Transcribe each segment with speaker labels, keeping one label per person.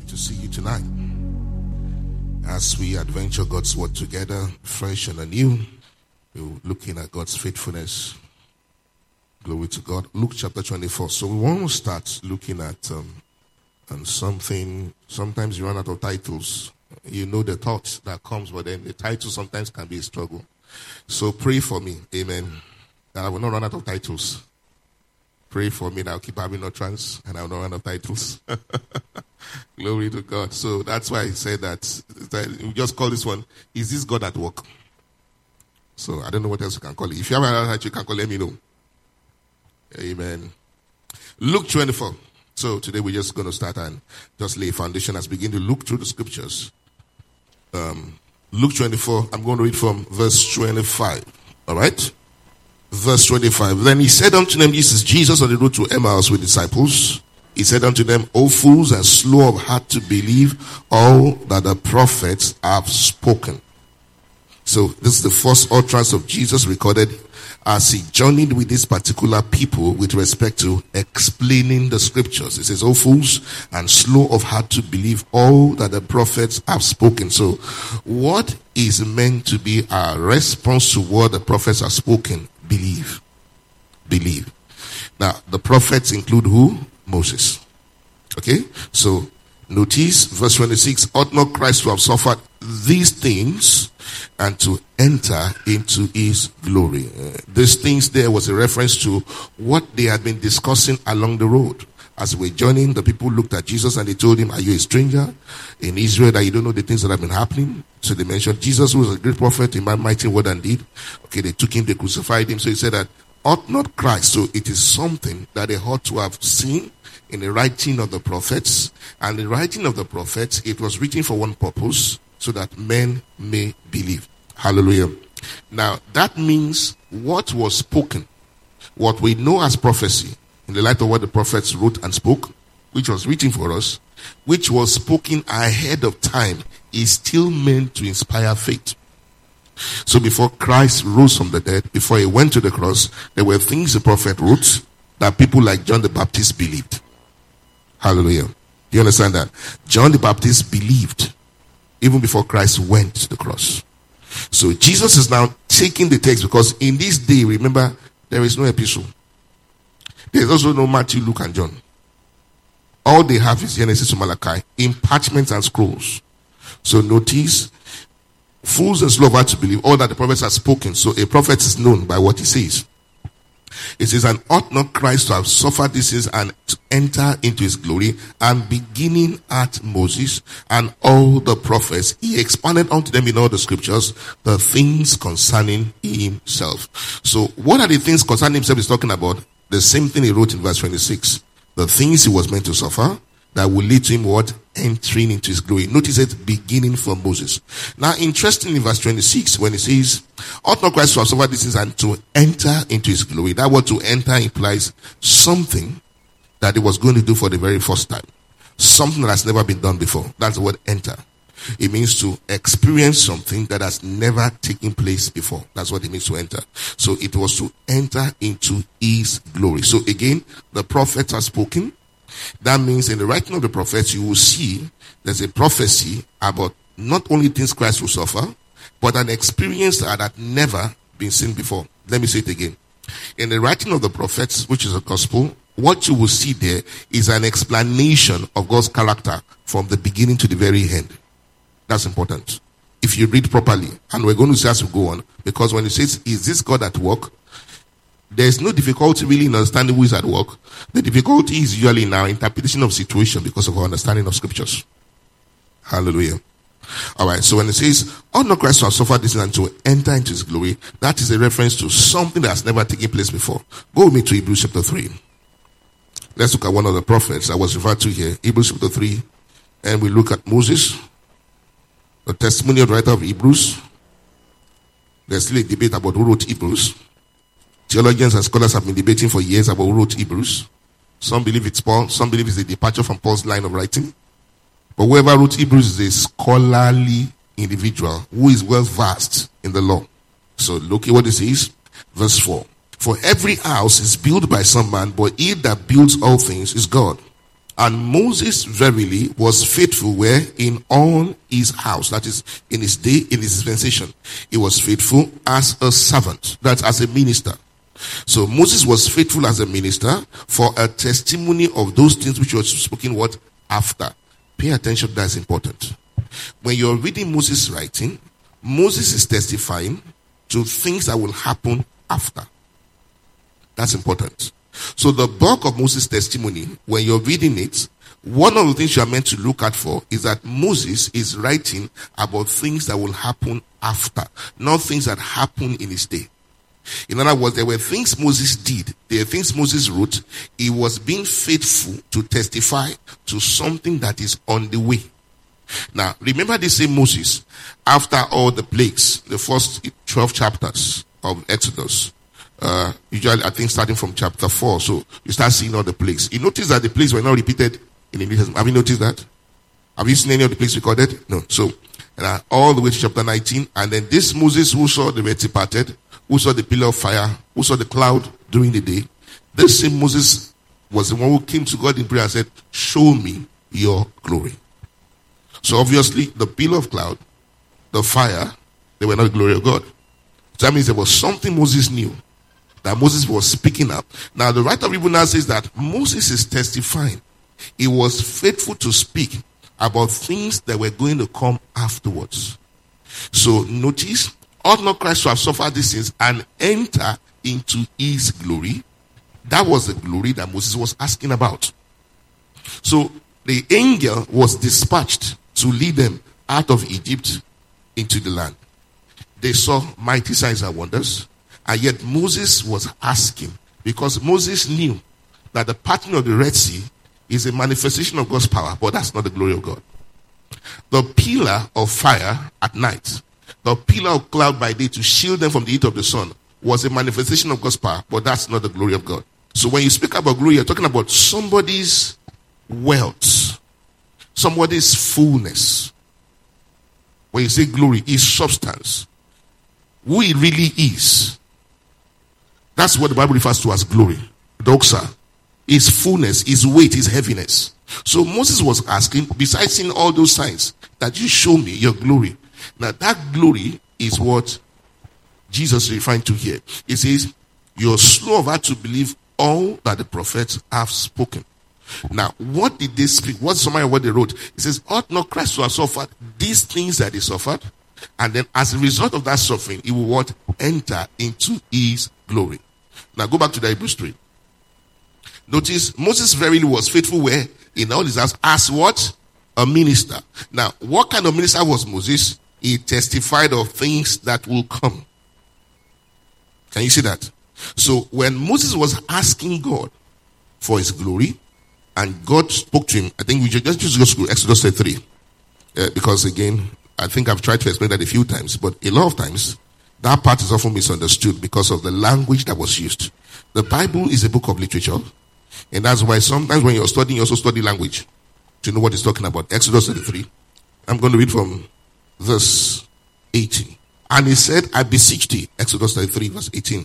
Speaker 1: Good to see you tonight. As we adventure God's word together, fresh and anew, we're looking at God's faithfulness. Glory to God. Luke chapter 24. So we want to start looking at something. Sometimes you run out of titles. You know the thoughts that comes, but then the title sometimes can be a struggle. So pray for me. Amen. That I will not run out of titles. Pray for me that I'll keep having utterance and I will not run out of titles. Glory to God. So that's why I said that we just call this one, Is This God at Work? So I don't know what else you can call it. If you have another title, you can call it, let me know. Amen. Luke 24. So today we're just going to start and just lay a foundation as we begin to look through the scriptures. Luke 24, I'm going to read from verse 25. All right? Verse 25. Then he said unto them, this is Jesus on the road to Emmaus with disciples. He said unto them, O fools and slow of heart to believe all that the prophets have spoken. So this is the first utterance of Jesus recorded as he journeyed with this particular people with respect to explaining the scriptures. It says, O fools and slow of heart to believe all that the prophets have spoken. So what is meant to be our response to what the prophets have spoken? Believe. Believe. Now, the prophets include who? Moses. Okay? So, notice verse 26. Ought not Christ to have suffered these things and to enter into his glory? These things there was a reference to what they had been discussing along the road. As we were journeying, the people looked at Jesus and they told him, are you a stranger in Israel that you don't know the things that have been happening? So they mentioned Jesus, who was a great prophet, a man mighty in word and deed. Okay, they took him, they crucified him. So he said that, ought not Christ? So it is something that they ought to have seen in the writing of the prophets. And the writing of the prophets, it was written for one purpose, so that men may believe. Hallelujah. Now, that means what was spoken, what we know as prophecy, in the light of what the prophets wrote and spoke, which was written for us, which was spoken ahead of time, is still meant to inspire faith. So before Christ rose from the dead, before he went to the cross, there were things the prophet wrote that people like John the Baptist believed. Hallelujah. Do you understand that? John the Baptist believed even before Christ went to the cross. So Jesus is now taking the text, because in this day, remember, there is no epistle. There is also no Matthew, Luke, and John. All they have is Genesis to Malachi in parchments and scrolls. So notice, fools and slow of heart to believe all that the prophets have spoken. So a prophet is known by what he says. It says, and ought not Christ to have suffered these things and to enter into his glory? And beginning at Moses and all the prophets, he expounded unto them in all the scriptures the things concerning himself. So what are the things concerning himself he's talking about? The same thing he wrote in verse 26. The things he was meant to suffer that will lead to him what? Entering into his glory. Notice it beginning from Moses. Now, interesting in verse 26, when it says, ought not Christ to have suffered these things and to enter into his glory? That word to enter implies something that he was going to do for the very first time. Something that has never been done before. That's the word enter. It means to experience something that has never taken place before. That's what it means to enter. So it was to enter into his glory. So again, the prophets are spoken. That means in the writing of the prophets, you will see there's a prophecy about not only things Christ will suffer, but an experience that had never been seen before. Let me say it again. In the writing of the prophets, which is a gospel, what you will see there is an explanation of God's character from the beginning to the very end. That's important. If you read properly, and we're going to see as we go on, because when it says, is this God at work? There's no difficulty really in understanding who is at work. The difficulty is usually in our interpretation of situation because of our understanding of scriptures. Hallelujah. Alright, so when it says, ought not Christ to have suffered this and to enter into his glory, that is a reference to something that has never taken place before. Go with me to Hebrews chapter 3. Let's look at one of the prophets that was referred to here. Hebrews chapter 3. And we look at Moses, the testimony of the writer of Hebrews. There's still a debate about who wrote Hebrews. Theologians and scholars have been debating for years about who wrote Hebrews. Some believe it's Paul. Some believe it's a departure from Paul's line of writing. But whoever wrote Hebrews is a scholarly individual who is well versed in the law. So look at what it says. Verse 4. For every house is built by some man, but he that builds all things is God. And Moses verily was faithful where in all his house, that is in his day, in his dispensation. He was faithful as a servant, that's as a minister. So Moses was faithful as a minister for a testimony of those things which were spoken what? After. Pay attention, that's important. When you're reading Moses' writing, Moses is testifying to things that will happen after. That's important. So the bulk of Moses' testimony, when you're reading it, one of the things you are meant to look at for is that Moses is writing about things that will happen after, not things that happen in his day. In other words, there were things Moses did, there are things Moses wrote. He was being faithful to testify to something that is on the way. Now, remember the same Moses, after all the plagues, the first 12 chapters of Exodus, usually I think starting from chapter 4, so you start seeing all the plagues. You notice that the plagues were not repeated in the New Testament. Have you noticed that? Have you seen any of the plagues recorded? No. So, all the way to chapter 19, and then this Moses who saw the Red Sea parted, who saw the pillar of fire, who saw the cloud during the day, this same Moses was the one who came to God in prayer and said, show me your glory. So obviously, the pillar of cloud, the fire, they were not the glory of God. So that means there was something Moses knew that Moses was speaking up. Now, the writer of Hebrews now says that Moses is testifying. He was faithful to speak about things that were going to come afterwards. So notice, ought not Christ to have suffered these things and enter into his glory? That was the glory that Moses was asking about. So the angel was dispatched to lead them out of Egypt into the land. They saw mighty signs and wonders, and yet Moses was asking, because Moses knew that the parting of the Red Sea is a manifestation of God's power, but that's not the glory of God. The pillar of fire at night, the pillar of cloud by day to shield them from the heat of the sun, was a manifestation of God's power, but that's not the glory of God. So when you speak about glory, you're talking about somebody's wealth, somebody's fullness. When you say glory, is substance. Who he really is. That's what the Bible refers to as glory. Doxa. His fullness, his weight, his heaviness. So Moses was asking, besides seeing all those signs, that you show me your glory. Now that glory is what Jesus is referring to here. He says, you're slow of heart to believe all that the prophets have spoken. Now, what did they speak? What's summary of what they wrote? It says, ought not Christ to have suffered these things that he suffered? And then as a result of that suffering, he will what? Enter into his glory. Now go back to the Hebrews 3. Notice, Moses verily was faithful where? In all his house, as what? A minister. Now, what kind of minister was Moses? He testified of things that will come. Can you see that? So, when Moses was asking God for his glory, and God spoke to him, I think we just go to Exodus 33. Because again, I think I've tried to explain that a few times, but a lot of times, that part is often misunderstood because of the language that was used. The Bible is a book of literature, and that's why sometimes when you're studying, you also study language to know what it's talking about. Exodus 33. I'm going to read from verse 18. And he said, I beseech thee, Exodus 33, verse 18.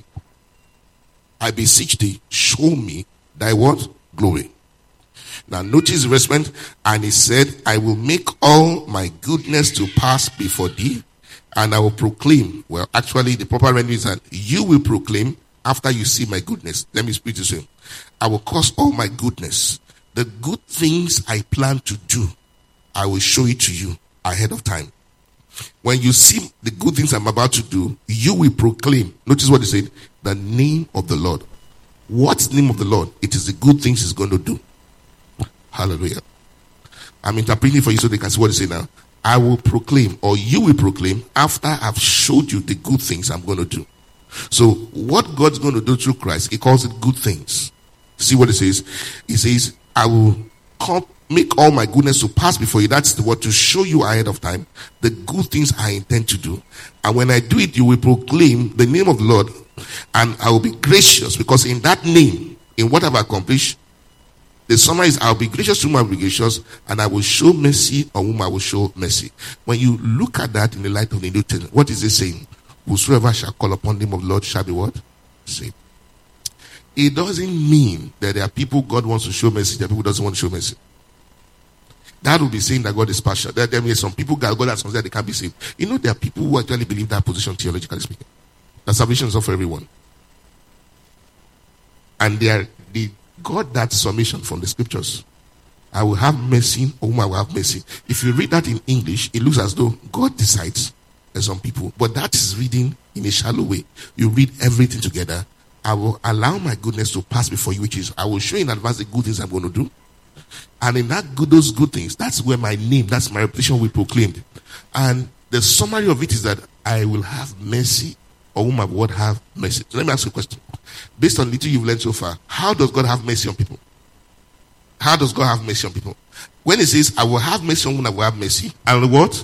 Speaker 1: I beseech thee, show me thy what? Glory. Now notice the response. And he said, I will make all my goodness to pass before thee, and I will proclaim. Well, actually, the proper rendering is that you will proclaim after you see my goodness. Let me speak to you. I will cause all my goodness. The good things I plan to do, I will show it to you ahead of time. When you see the good things I'm about to do, you will proclaim. Notice what he said. The name of the Lord. What's the name of the Lord? It is the good things he's going to do. Hallelujah. I'm interpreting for you so they can see what he said now. I will proclaim, or you will proclaim, after I've showed you the good things I'm going to do. So what God's going to do through Christ, he calls it good things. See what it says? He says, I will make all my goodness to pass before you. That's the word, to show you ahead of time the good things I intend to do. And when I do it, you will proclaim the name of the Lord, and I will be gracious, because in that name, in what I've accomplished, the summary is, I'll be gracious to whom I'll be gracious, and I will show mercy on whom I will show mercy. When you look at that in the light of the New Testament, what is it saying? Whosoever shall call upon the name of the Lord shall be what? Saved. it doesn't mean that there are people God wants to show mercy, there are people who doesn't want to show mercy. That would be saying that God is partial. There are some people God has considered they can't be saved. You know, there are people who actually believe that position, theologically speaking. That salvation is not for everyone. And they got that summation from the scriptures. I will have mercy on whom I will have mercy. If you read that in English, it looks as though God decides there's some people. But that is reading in a shallow way. You read everything together. I will allow my goodness to pass before you, which is I will show in advance the good things I'm going to do. And in those good things, that's where my name, that's my reputation will be proclaimed. And the summary of it is that I will have mercy on whom I will have mercy. So let me ask you a question. Based on little you've learned so far, how does God have mercy on people? How does God have mercy on people? When it says, I will have mercy on whom I will have mercy, and what?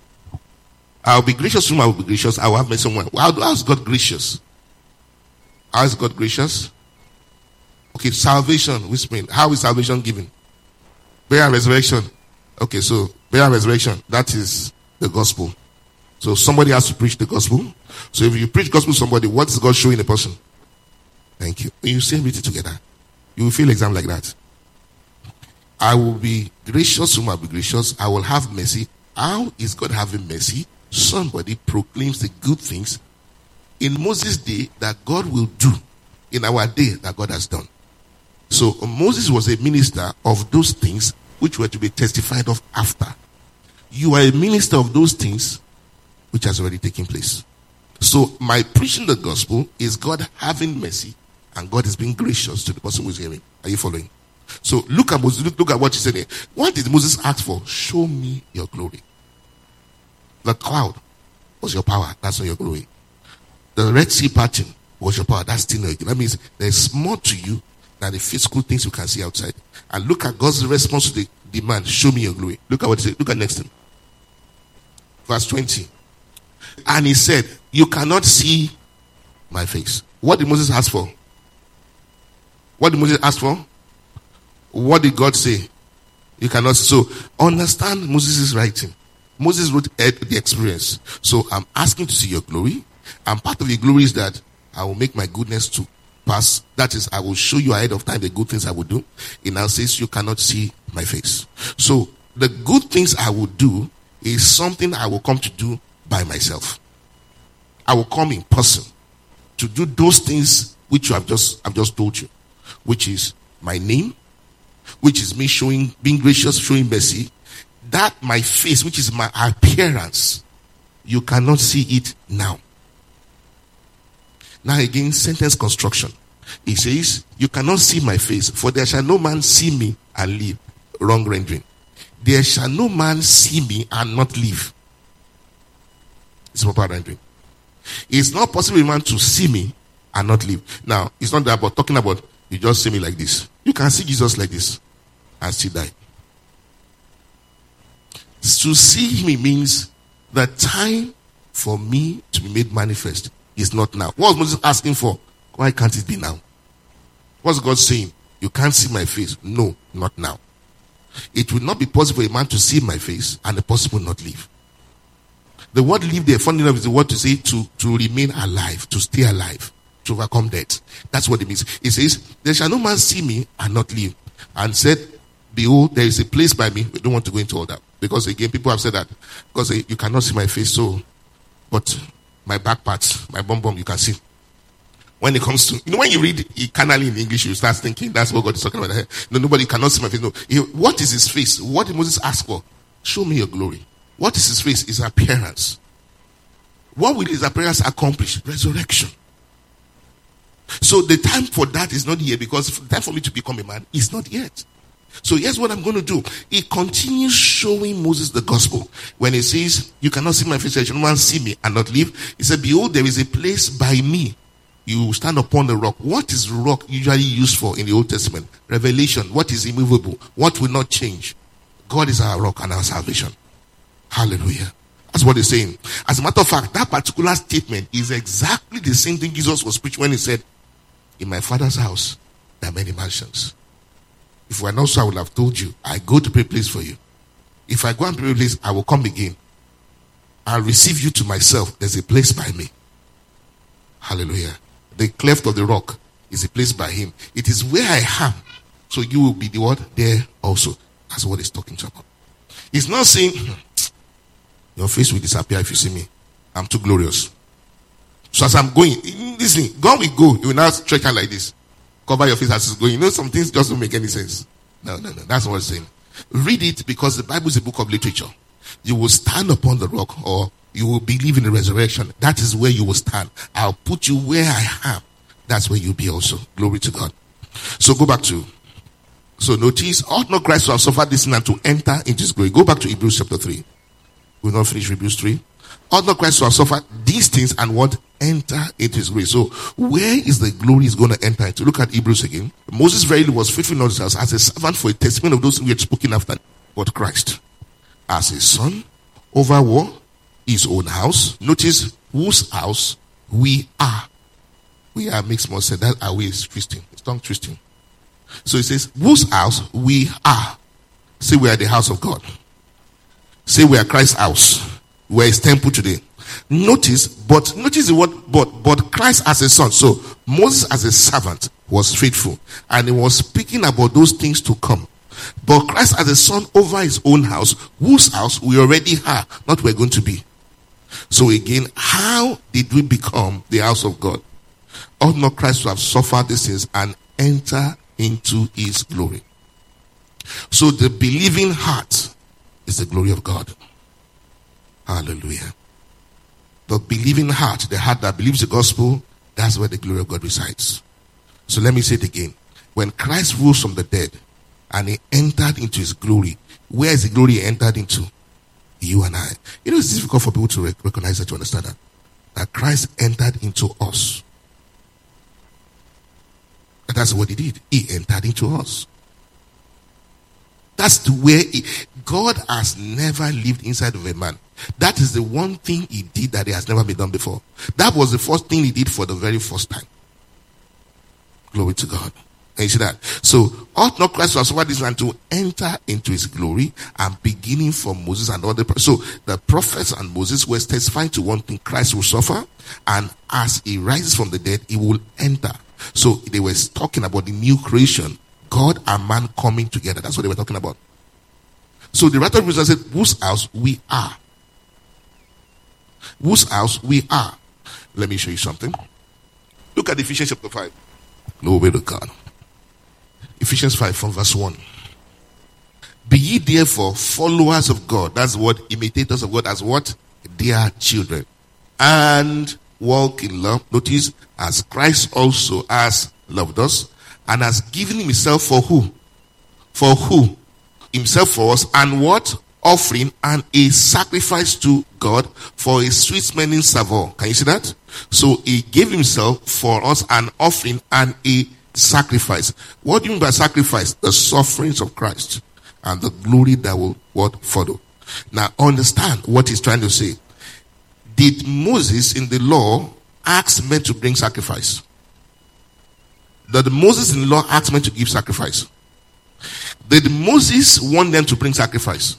Speaker 1: I'll be gracious to whom I will be gracious, I will have mercy on whom. How is God gracious? How is God gracious? Okay, salvation, which means, how is salvation given? Prayer and resurrection. Okay, so prayer and resurrection, that is the gospel. So somebody has to preach the gospel. So if you preach gospel to somebody, what is God showing a person? Thank you. When you say everything together, you will feel exam like that. I will be gracious whom I will be gracious. I will have mercy. How is God having mercy? Somebody proclaims the good things in Moses' day that God will do in our day that God has done. So Moses was a minister of those things which were to be testified of after. You are a minister of those things which has already taken place. So my preaching the gospel is God having mercy and God is being gracious to the person who is hearing. Are you following? So look at Moses, look at what he said here. What did Moses ask for? Show me your glory. The cloud was your power. That's not your glory. The Red Sea parting was your power. That's still not your glory. That means there's more to you than the physical things you can see outside. And look at God's response to the demand. Show me your glory. Look at what he said. Look at next thing. Verse 20. And he said, you cannot see my face. What did Moses ask for? What did Moses ask for? What did God say? You cannot see. So understand Moses' writing. Moses wrote the experience. So I'm asking to see your glory. And part of your glory is that I will make my goodness to pass. That is, I will show you ahead of time the good things I will do. It now says you cannot see my face. So the good things I will do is something I will come to do by myself. I will come in person to do those things which I've just told you, which is my name, which is me being gracious, showing mercy. That my face, which is my appearance, you cannot see it now. Now again, sentence construction. He says, you cannot see my face, for there shall no man see me and live. Wrong rendering. There shall no man see me and not live. It's proper rendering. It's not possible for a man to see me and not live. Now, it's not about talking about you just see me like this. You can see Jesus like this and still die. To see him means the time for me to be made manifest is not now. What was Moses asking for? Why can't it be now? What's God saying? You can't see my face. No, not now. It will not be possible for a man to see my face and the person will not live. The word live there, funny enough, is the word to say to remain alive, to stay alive, to overcome death. That's what it means. It says, there shall no man see me and not live. And said, behold, there is a place by me. We don't want to go into all that. Because again, people have said that. Because you cannot see my face, so, but my back parts, my bum, you can see. When it comes to, when you read it carnally in English, you start thinking that's what God is talking about. No, nobody cannot see my face. No. What is his face? What did Moses ask for? Show me your glory. What is his face? His appearance. What will his appearance accomplish? Resurrection. So the time for that is not here, because the time for me to become a man is not yet. So here's what I'm going to do. He continues showing Moses the gospel. When he says, you cannot see my face, you no man see me and not live. He said, behold, there is a place by me. You stand upon the rock. What is rock usually used for in the Old Testament? Revelation. What is immovable? What will not change? God is our rock and our salvation. Hallelujah. That's what he's saying. As a matter of fact, that particular statement is exactly the same thing Jesus was preaching when he said, in my Father's house, there are many mansions. If we are not so, I would have told you, I go to prepare a place for you. If I go and prepare a place, I will come again. I'll receive you to myself. There's a place by me. Hallelujah. The cleft of the rock is a place by him. It is where I am. So you will be the what? There also. That's what he's talking about. He's not saying, your face will disappear if you see me. I'm too glorious. So as I'm going, listen, God will go. He will now stretch out like this. Cover your face as he's going. You know, some things just don't make any sense. No. That's what I'm saying. Read it because the Bible is a book of literature. You will stand upon the rock, or you will believe in the resurrection. That is where you will stand. I'll put you where I am. That's where you'll be also. Glory to God. So go back to, so notice, ought not Christ to have suffered this and to enter into his glory. Go back to Hebrews chapter 3. We'll not finish Hebrews 3. Ought not Christ to have suffered these things and what? Enter into his glory. So where is the glory is going to enter into? Look at Hebrews again. Moses verily was faithful in all his house as a servant for a testimony of those who had spoken after. But Christ, as a son, over what? His own house. Notice whose house we are. We are makes more sense. That are we is twisting. It's tongue twisting. So it says, whose house we are. Say we are the house of God. Say we are Christ's house. We are his temple today. Notice the word but Christ as a son. So Moses as a servant was faithful, and he was speaking about those things to come. But Christ as a son over his own house, whose house we already are, not we're going to be. So again, how did we become the house of God? Ought not Christ to have suffered these things and enter into his glory? So the believing heart is the glory of God. Hallelujah. The believing heart, the heart that believes the gospel, that's where the glory of God resides. So let me say it again. When Christ rose from the dead and he entered into his glory, where is the glory he entered into? You and I. You know, it's difficult for people to recognize that, to understand that. That Christ entered into us. And that's what he did. He entered into us. That's the way God has never lived inside of a man. That is the one thing he did that he has never been done before. That was the first thing he did for the very first time. Glory to God. And you see that? So, ought not Christ to have suffered this and to enter into his glory, and beginning from Moses and other prophets. So, the prophets and Moses were testifying to one thing: Christ will suffer, and as he rises from the dead, he will enter. So, they were talking about the new creation, God and man coming together. That's what they were talking about. So, the writer of Hebrews said, whose house we are. Whose house we are. Let me show you something. Look at Ephesians chapter 5. Glory to God. Ephesians 5 from verse 1. Be ye therefore followers of God. That's what, imitators of God, as what? Dear children. And walk in love. Notice, as Christ also has loved us and has given himself for who? For who? Himself for us. And what? Offering and a sacrifice to God for a sweet smelling savour. Can you see that? So he gave himself for us an offering and a sacrifice. What do you mean by sacrifice? The sufferings of Christ and the glory that will what follow. Now understand what he's trying to say. Did Moses in the law ask men to bring sacrifice? Did Moses in the law ask men to give sacrifice? Did Moses want them to bring sacrifice?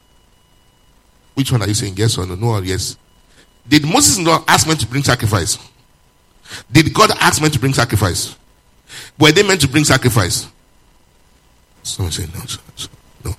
Speaker 1: Which one are you saying? Yes or no? No or yes? Did Moses in the law ask men to bring sacrifice? Did God ask men to bring sacrifice? Were they meant to bring sacrifice? Someone say no.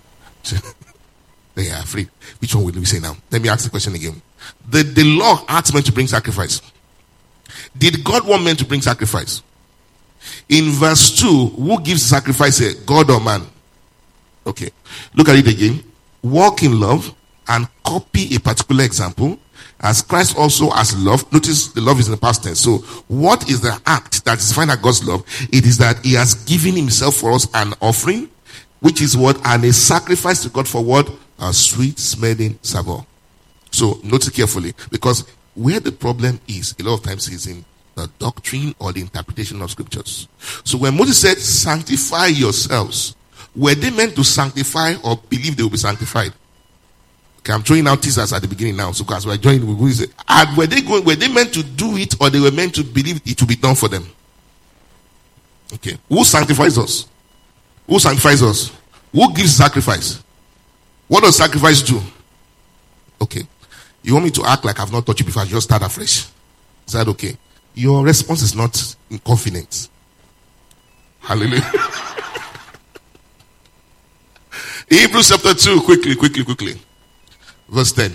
Speaker 1: They are afraid. Which one will we say now? Let me ask the question again. Did the law ask men to bring sacrifice? Did God want men to bring sacrifice? In verse 2, who gives sacrifice here? God or man? Okay. Look at it again. Walk in love and copy a particular example. As Christ also has loved. Notice the love is in the past tense. So what is the act that is defined as God's love? It is that he has given himself for us an offering, which is what? And a sacrifice to God for what? A sweet smelling savour. So note it carefully, because where the problem is, a lot of times is in the doctrine or the interpretation of scriptures. So when Moses said, sanctify yourselves, were they meant to sanctify or believe they will be sanctified? Okay, I'm throwing out teasers at the beginning now. So because we're joining, we're going to say, and were they meant to do it, or they were meant to believe it to be done for them? Okay. Who sanctifies us? Who sanctifies us? Who gives sacrifice? What does sacrifice do? Okay. You want me to act like I've not touched you before? I just start afresh. Is that okay? Your response is not in confidence. Hallelujah. Hebrews chapter 2, quickly. Verse 10.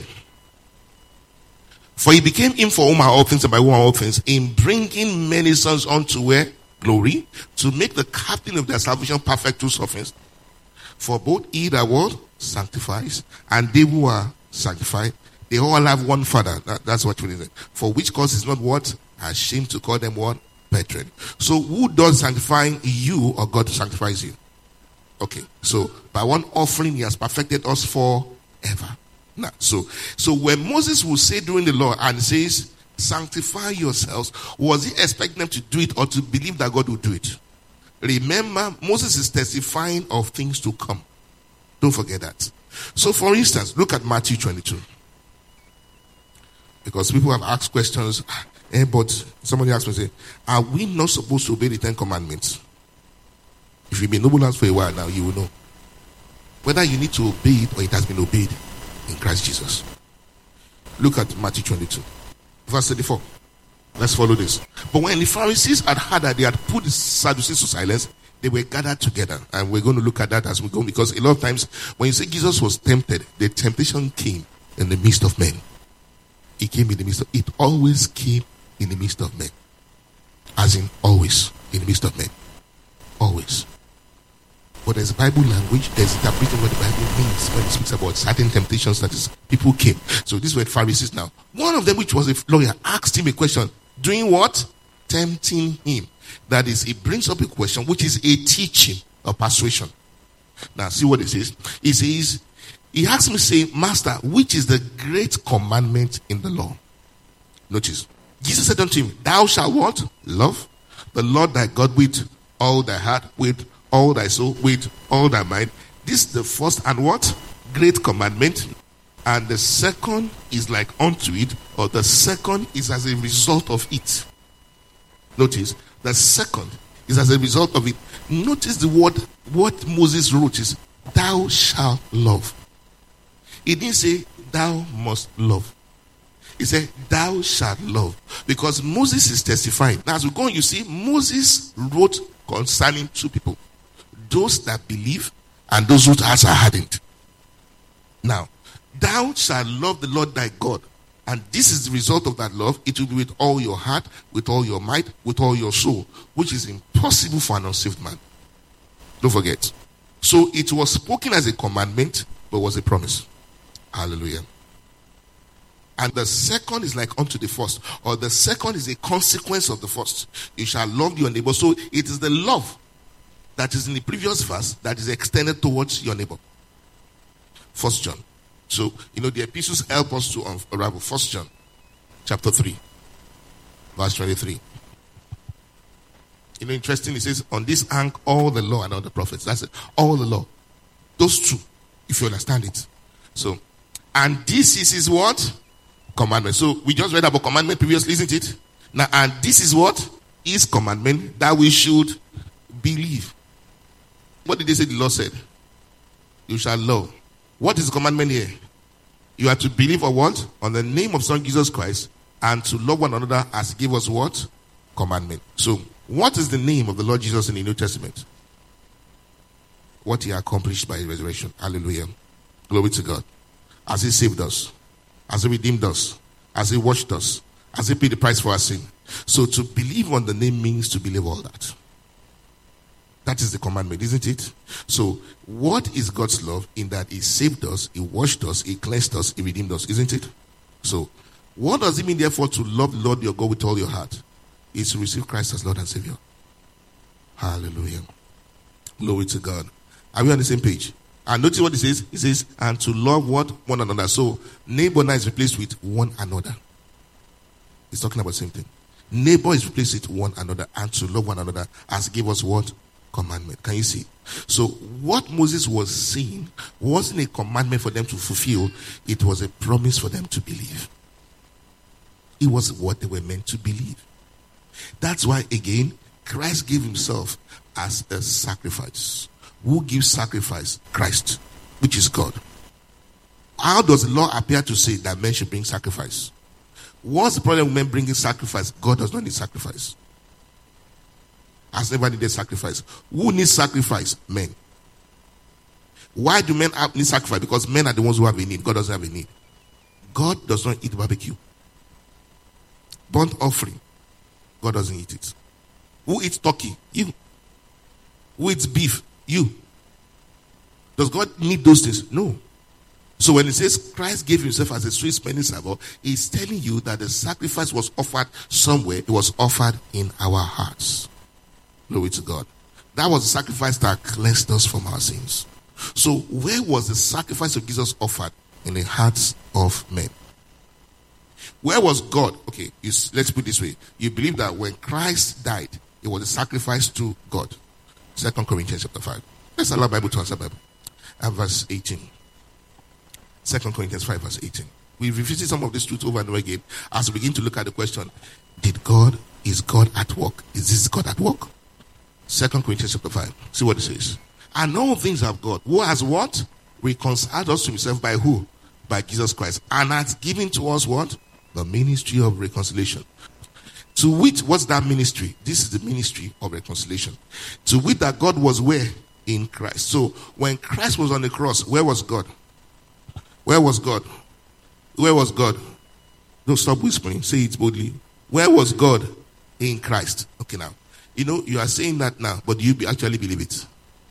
Speaker 1: For he became him for whom are all things and by whom are all things, in bringing many sons unto where? Glory, to make the captain of their salvation perfect through sufferings. For both he that was sanctifies and they who are sanctified, they all have one Father. That's what it is. For which cause is not what? Ashamed to call them what? Brethren. So who does sanctify you, or God sanctifies you? Okay, so by one offering he has perfected us forever. Now, so when Moses will say during the law and says, sanctify yourselves, was he expecting them to do it or to believe that God will do it? Remember, Moses is testifying of things to come. Don't forget that. So for instance, look at Matthew 22. Because people have asked questions, but somebody asked me, say, are we not supposed to obey the 10 commandments? If you've been noble hands for a while now, you will know whether you need to obey it or it has been obeyed in Christ Jesus. Look at Matthew 22, verse 34. Let's follow this. But when the Pharisees had heard that they had put the Sadducees to silence, they were gathered together. And we're going to look at that as we go, because a lot of times when you say Jesus was tempted, the temptation came in the midst of men. It came in the midst of, it always came in the midst of men. As in always in the midst of men. Always. But there's Bible language, there's interpreting what the Bible means when it speaks about certain temptations that is, people came. So these were Pharisees now. One of them, which was a lawyer, asked him a question. Doing what? Tempting him. That is, he brings up a question which is a teaching or persuasion. Now see what it says. He says, he asked me, saying, Master, which is the great commandment in the law? Notice. Jesus said unto him, thou shalt what? Love the Lord thy God with all thy heart, with all thy soul, with all thy mind. This is the first and what? Great commandment. And the second is like unto it, or the second is as a result of it. Notice, the second is as a result of it. Notice the word, what Moses wrote is, thou shalt love. He didn't say, thou must love. He said, thou shalt love. Because Moses is testifying. Now as we go on, you see, Moses wrote concerning two people. Those that believe and those whose hearts are hardened. Now, thou shalt love the Lord thy God. And this is the result of that love. It will be with all your heart, with all your might, with all your soul, which is impossible for an unsaved man. Don't forget. So it was spoken as a commandment, but was a promise. Hallelujah. And the second is like unto the first, or the second is a consequence of the first. You shall love your neighbor. So it is the love that is in the previous verse that is extended towards your neighbor. 1 John. So, the epistles help us to unravel. 1 John chapter 3, verse 23. Interesting, it says, on this hang all the law and all the prophets. That's it. All the law. Those two, if you understand it. So, and this is his what? Commandment. So, we just read about commandment previously, isn't it? Now, and this is what? His commandment, that we should believe. What did they say the Lord said? You shall love. What is the commandment here? You are to believe on what? On the name of Son Jesus Christ, and to love one another as he gave us what? Commandment. So, what is the name of the Lord Jesus in the New Testament? What he accomplished by his resurrection. Hallelujah. Glory to God. As he saved us, as he redeemed us, as he washed us, as he paid the price for our sin. So to believe on the name means to believe all that. That is the commandment, isn't it? So, what is God's love? In that he saved us, he washed us, he cleansed us, he redeemed us, isn't it? So, what does it mean, therefore, to love the Lord your God with all your heart? Is to receive Christ as Lord and Savior. Hallelujah. Glory to God. Are we on the same page? And notice what it says. It says, and to love what? One another. So, neighbor now is replaced with one another. It's talking about the same thing. Neighbor is replaced with one another, and to love one another as he gave us what? Commandment. Can you see? So what Moses was saying wasn't a commandment for them to fulfill. It was a promise for them to believe. It was what they were meant to believe. That's why, again, Christ gave himself as a sacrifice. Who gives sacrifice? Christ, which is God. How does the law appear to say that men should bring sacrifice? What's the problem with men bringing sacrifice? God does not need sacrifice. has never needed sacrifice. Who needs sacrifice? Men. Why do men need sacrifice? Because men are the ones who have a need. God doesn't have a need. God does not eat barbecue. Burnt offering. God doesn't eat it. Who eats turkey? You. Who eats beef? You. Does God need those things? No. So when it says Christ gave himself as a sweet smelling savour, he's telling you that the sacrifice was offered somewhere. It was offered in our hearts. Glory to God. That was the sacrifice that cleansed us from our sins. So where was the sacrifice of Jesus offered? In the hearts of men. Where was God? Okay, let's put it this way. You believe that when Christ died, it was a sacrifice to God. 2 Corinthians chapter 5. Let's allow Bible to answer Bible. And verse 18. 2 Corinthians 5 verse 18. We revisit some of this truth over and over again as we begin to look at the question, is God at work? Is this God at work? 2 Corinthians chapter 5. See what it says. And all things have God, who has what? Reconciled us to himself by who? By Jesus Christ. And has given to us what? The ministry of reconciliation. To which, what's that ministry? This is the ministry of reconciliation. To which that God was where? In Christ. So when Christ was on the cross, where was God? Where was God? Where was God? Don't stop whispering. Say it boldly. Where was God? In Christ. Okay, now. You are saying that now, but do you actually believe it?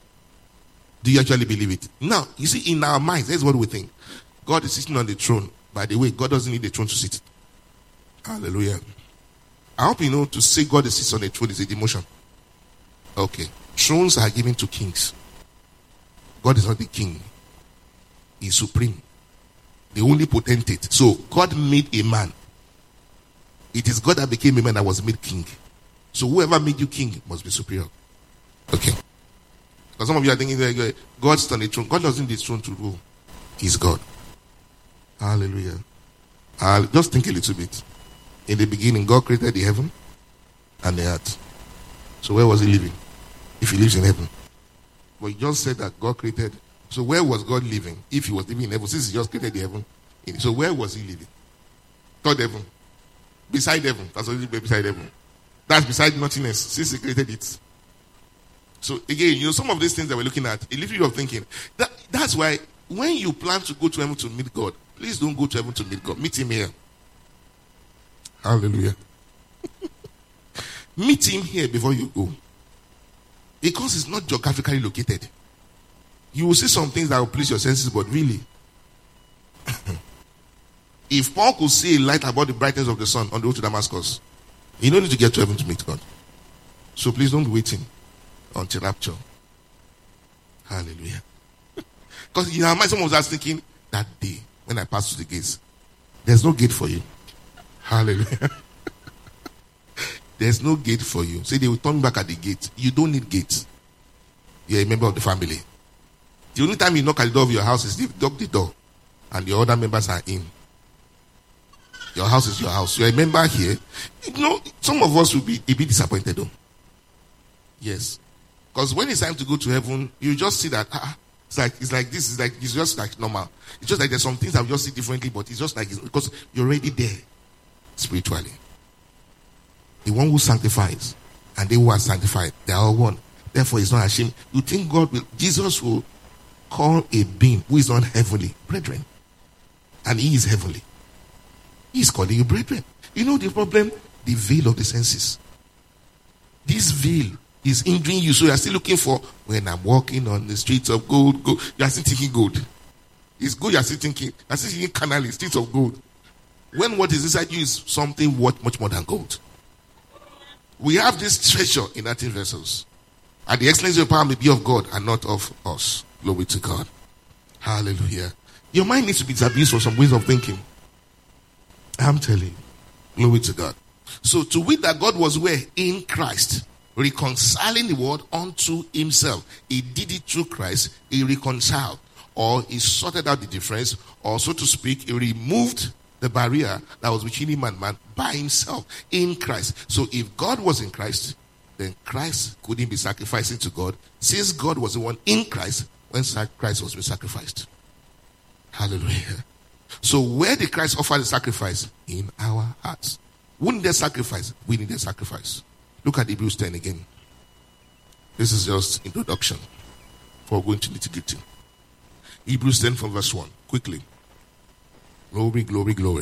Speaker 1: Do you actually believe it? Now, you see, in our minds, that's what we think. God is sitting on the throne. By the way, God doesn't need the throne to sit. Hallelujah. I hope you know to say God is sitting on the throne is a demotion. Okay. Thrones are given to kings. God is not the king. He is supreme. The only potentate. So, God made a man. It is God that became a man that was made king. So, whoever made you king must be superior. Okay. Because some of you are thinking, God's on the throne. God doesn't need the throne to rule. He's God. Hallelujah. Just think a little bit. In the beginning, God created the heaven and the earth. So where was he living? If he lives in heaven. But you just said that God created. So where was God living? If he was living in heaven, since he just created the heaven. So where was he living? Third heaven. Beside heaven. That's what beside heaven. That's beside nothingness, since he created it. So again, some of these things that we're looking at, a little bit of thinking. That's why when you plan to go to heaven to meet God, please don't go to heaven to meet God. Meet him here. Hallelujah. Meet him here before you go. Because it's not geographically located. You will see some things that will please your senses, but really, if Paul could see a light about the brightness of the sun on the road to Damascus, you don't need to get to heaven to meet God. So please don't be waiting until rapture. Hallelujah. Because in our mind, someone was thinking, that day, when I pass through the gates, there's no gate for you. Hallelujah. There's no gate for you. Say they will turn back at the gate. You don't need gates. You're a member of the family. The only time you knock at the door of your house is if you knock the door and the other members are in. Your house is your house. You're a member here. Some of us will be a bit disappointed though. Yes. Because when it's time to go to heaven, you just see that it's just like normal. It's just like there's some things that we just see differently, but it's just like because you're already there spiritually. The one who sanctifies and they who are sanctified, they are all one. Therefore, he's not ashamed. You think Jesus will call a being who is not heavenly brethren, and he is heavenly. He is calling you brethren. You know the problem? The veil of the senses. This veil is hindering you, so you are still looking for, when I'm walking on the streets of gold, you are still thinking gold. It's good, you are still thinking carnally, streets of gold. When what is inside you is something worth much more than gold. We have this treasure in earthen vessels, and the excellency of power may be of God and not of us. Glory to God. Hallelujah. Your mind needs to be disabused from some ways of thinking. I'm telling you. Glory to God. So to wit that God was where? In Christ. Reconciling the world unto himself. He did it through Christ. He reconciled. Or he sorted out the difference. Or so to speak, he removed the barrier that was between him and man by himself in Christ. So if God was in Christ, then Christ couldn't be sacrificing to God, since God was the one in Christ when Christ was being sacrificed. Hallelujah. So where did Christ offer the sacrifice? In our hearts. Who needed sacrifice? We needed sacrifice. Look at Hebrews 10 again. This is just introduction for going to nitty-gritty. Hebrews 10 from verse 1. Quickly. Glory, glory, glory.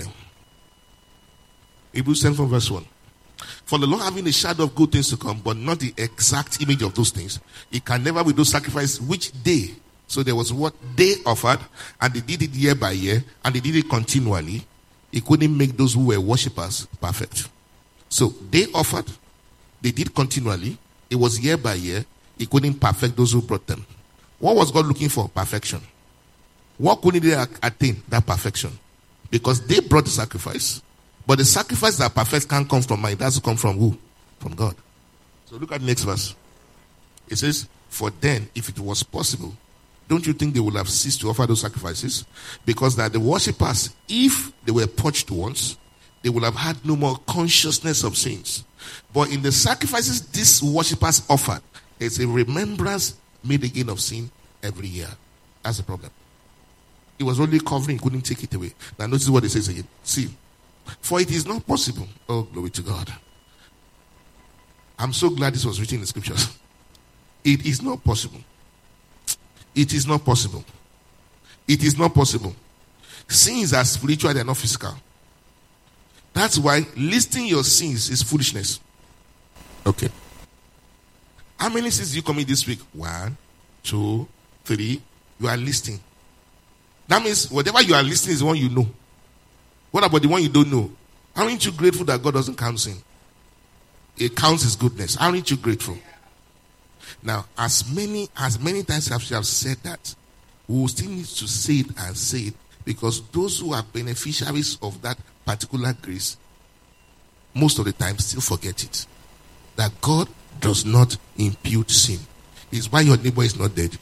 Speaker 1: Hebrews 10 from verse 1. For the Lord having a shadow of good things to come, but not the exact image of those things, he can never with those sacrifices which they. So there was what they offered, and they did it year by year, and they did it continually. He couldn't make those who were worshippers perfect. So they offered, they did continually. It was year by year. He couldn't perfect those who brought them. What was God looking for? Perfection. What couldn't they attain? That perfection. Because they brought the sacrifice. But the sacrifice that perfect can't come from man. It has to come from who? From God. So look at the next verse. It says, for then, if it was possible, don't you think they would have ceased to offer those sacrifices? Because that the worshippers, if they were purged once, they would have had no more consciousness of sins. But in the sacrifices these worshippers offered, there's a remembrance made again of sin every year. That's the problem. It was only covering, couldn't take it away. Now notice what it says again. See, for it is not possible. Oh, glory to God. I'm so glad this was written in the scriptures. It is not possible. It is not possible. It is not possible. Sins are spiritual, they are not physical. That's why listing your sins is foolishness. Okay. How many sins do you commit this week? 1, 2, 3. You are listing. That means whatever you are listing is the one you know. What about the one you don't know? Aren't you grateful that God doesn't count sin? It counts his goodness. Aren't you grateful? Now, as many times as you have said that, we will still need to say it and say it, because those who are beneficiaries of that particular grace, most of the time still forget it. That God does not impute sin. It's why your neighbor is not dead.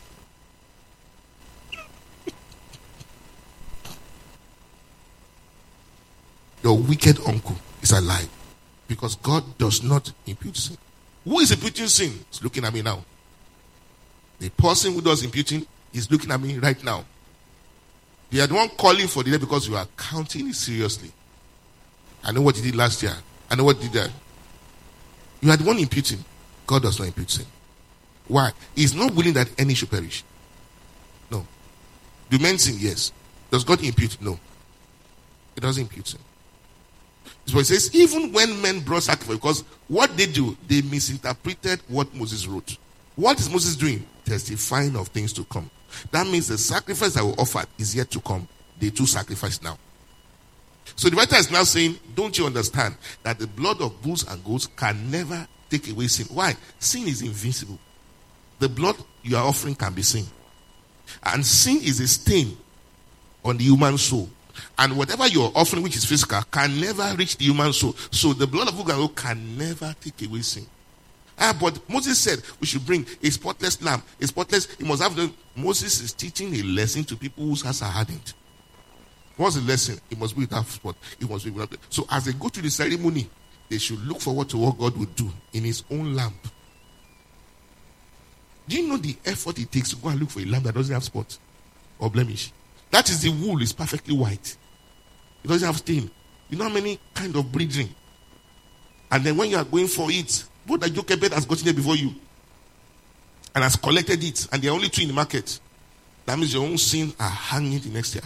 Speaker 1: Your wicked uncle is alive. Because God does not impute sin. Who is imputing sin? He's looking at me now. The person who does imputing is looking at me right now. They are the one calling for the day because you are counting it seriously. I know what you did last year. I know what you did there. You are the one imputing. God does not impute sin. Why? He's not willing that any should perish. No. Do men sin? Yes. Does God impute? No. He doesn't impute sin. So it says, even when men brought sacrifice, because what they do, they misinterpreted what Moses wrote. What is Moses doing? Testifying of things to come. That means the sacrifice that we offered is yet to come. They too sacrifice now. So the writer is now saying, don't you understand that the blood of bulls and goats can never take away sin? Why? Sin is invincible. The blood you are offering can be sin. And sin is a stain on the human soul. And whatever you're offering, which is physical, can never reach the human soul. So the blood of Uganda can never take away sin. But Moses said we should bring a spotless lamb. A spotless, he must have the. Moses is teaching a lesson to people whose hearts are hardened. What's the lesson? It must be without spot. It must be without. So as they go to the ceremony, they should look forward to what God would do in his own lamb. Do you know the effort it takes to go and look for a lamb that doesn't have spot or blemish? That is, the wool is perfectly white. It doesn't have stain. You know how many kind of breeding. And then when you are going for it, both the Jochebed has gotten there before you and has collected it, and there are only 2 in the market. That means your own sins are hanging the next year.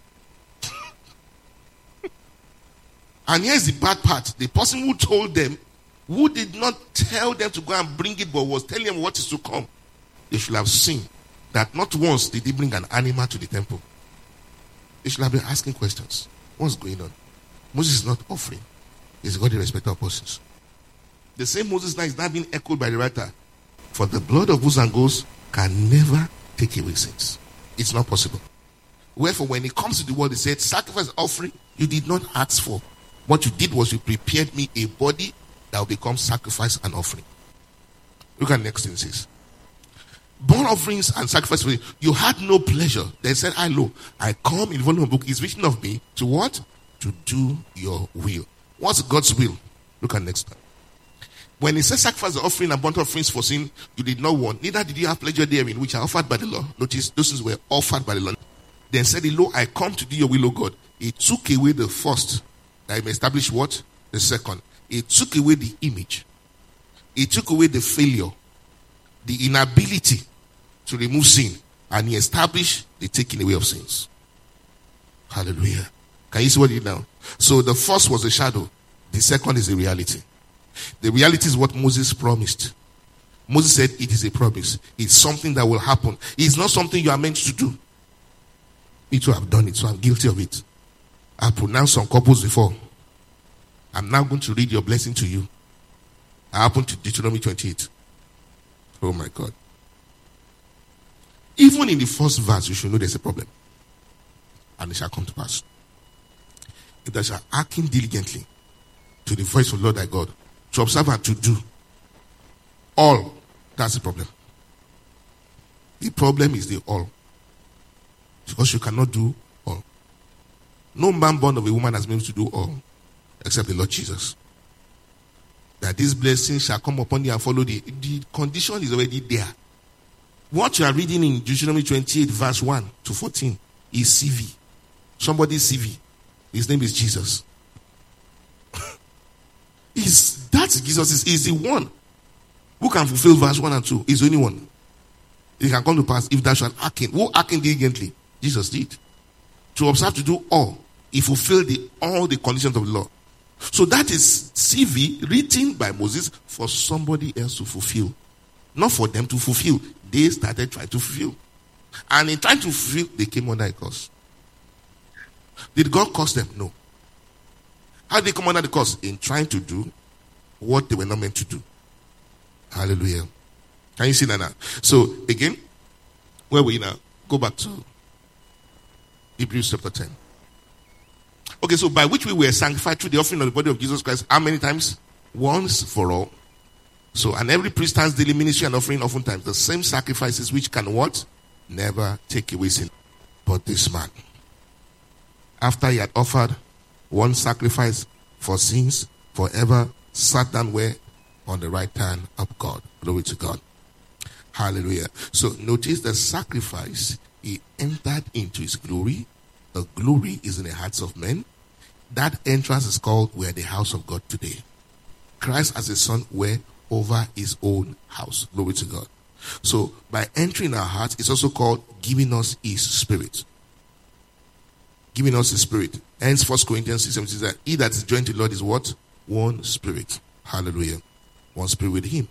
Speaker 1: And here's the bad part. The person who told them, who did not tell them to go and bring it, but was telling them what is to come, they should have seen that not once did he bring an animal to the temple. They should have been asking questions. What's going on? Moses is not offering. He's got the respect of persons. The same Moses now is now being echoed by the writer. For the blood of bulls and goats can never take away sins. It's not possible. Wherefore, when it comes to the word, it said, sacrifice offering you did not ask for. What you did was you prepared me a body that will become sacrifice and offering. Look at the next thing it says. Burnt offerings and sacrifices, you had no pleasure. They said, I come in the volume of the book. It's written of me to what? To do your will. What's God's will? Look at next time. When he said sacrifice, offering and burnt offerings for sin, you did not want, neither did you have pleasure therein, which are offered by the law. Notice, those things were offered by the law. Then said, lo, I come to do your will, O God. He took away the first, that he may establish what? The second. He took away the image. He took away the failure. the inability to remove sin, and he established the taking away of sins. Hallelujah. Can you see what he did now? So the first was a shadow. The second is a reality. The reality is what Moses promised. Moses said it is a promise. It's something that will happen. It's not something you are meant to do. Me too have done it, so I'm guilty of it. I pronounced some couples before. I'm now going to read your blessing to you. I happened to Deuteronomy 28. Oh my God. Even in the first verse, you should know there's a problem. And it shall come to pass, if thou shalt hearken diligently to the voice of the Lord thy God, to observe and to do all. That's the problem. The problem is the all. Because you cannot do all. No man born of a woman has been able to do all, except the Lord Jesus. That this blessing shall come upon you and follow the condition is already there. What you are reading in Deuteronomy 28 verse 1 to 14 is CV. Somebody's CV. His name is Jesus. Jesus is the one who can fulfill verse 1 and 2. He's the only one. It can come to pass if thou shalt hearken. Who hearkened diligently? Jesus did. To observe, to do all. He fulfilled all the conditions of the law. So that is CV written by Moses for somebody else to fulfill. Not for them to fulfill. They started trying to fulfill. And in trying to fulfill, they came under a curse. Did God curse them? No. How did they come under the curse? In trying to do what they were not meant to do. Hallelujah. Can you see that now? So, again, where we now? Go back to Hebrews chapter 10. Okay, so by which we were sanctified through the offering of the body of Jesus Christ, how many times? Once for all. So, and every priest has daily ministry and offering oftentimes the same sacrifices which can what? Never take away sin. But this man, after he had offered one sacrifice for sins forever, sat down where? On the right hand of God. Glory to God. Hallelujah. So notice the sacrifice, he entered into his glory. The glory is in the hearts of men. That entrance is called, we're the house of God today. Christ as a son were over his own house. Glory to God. So by entering our hearts, it's also called giving us his spirit. Giving us his spirit. Hence 1 Corinthians 6:17 says that he that is joined to the Lord is what? One spirit. Hallelujah. One spirit with him.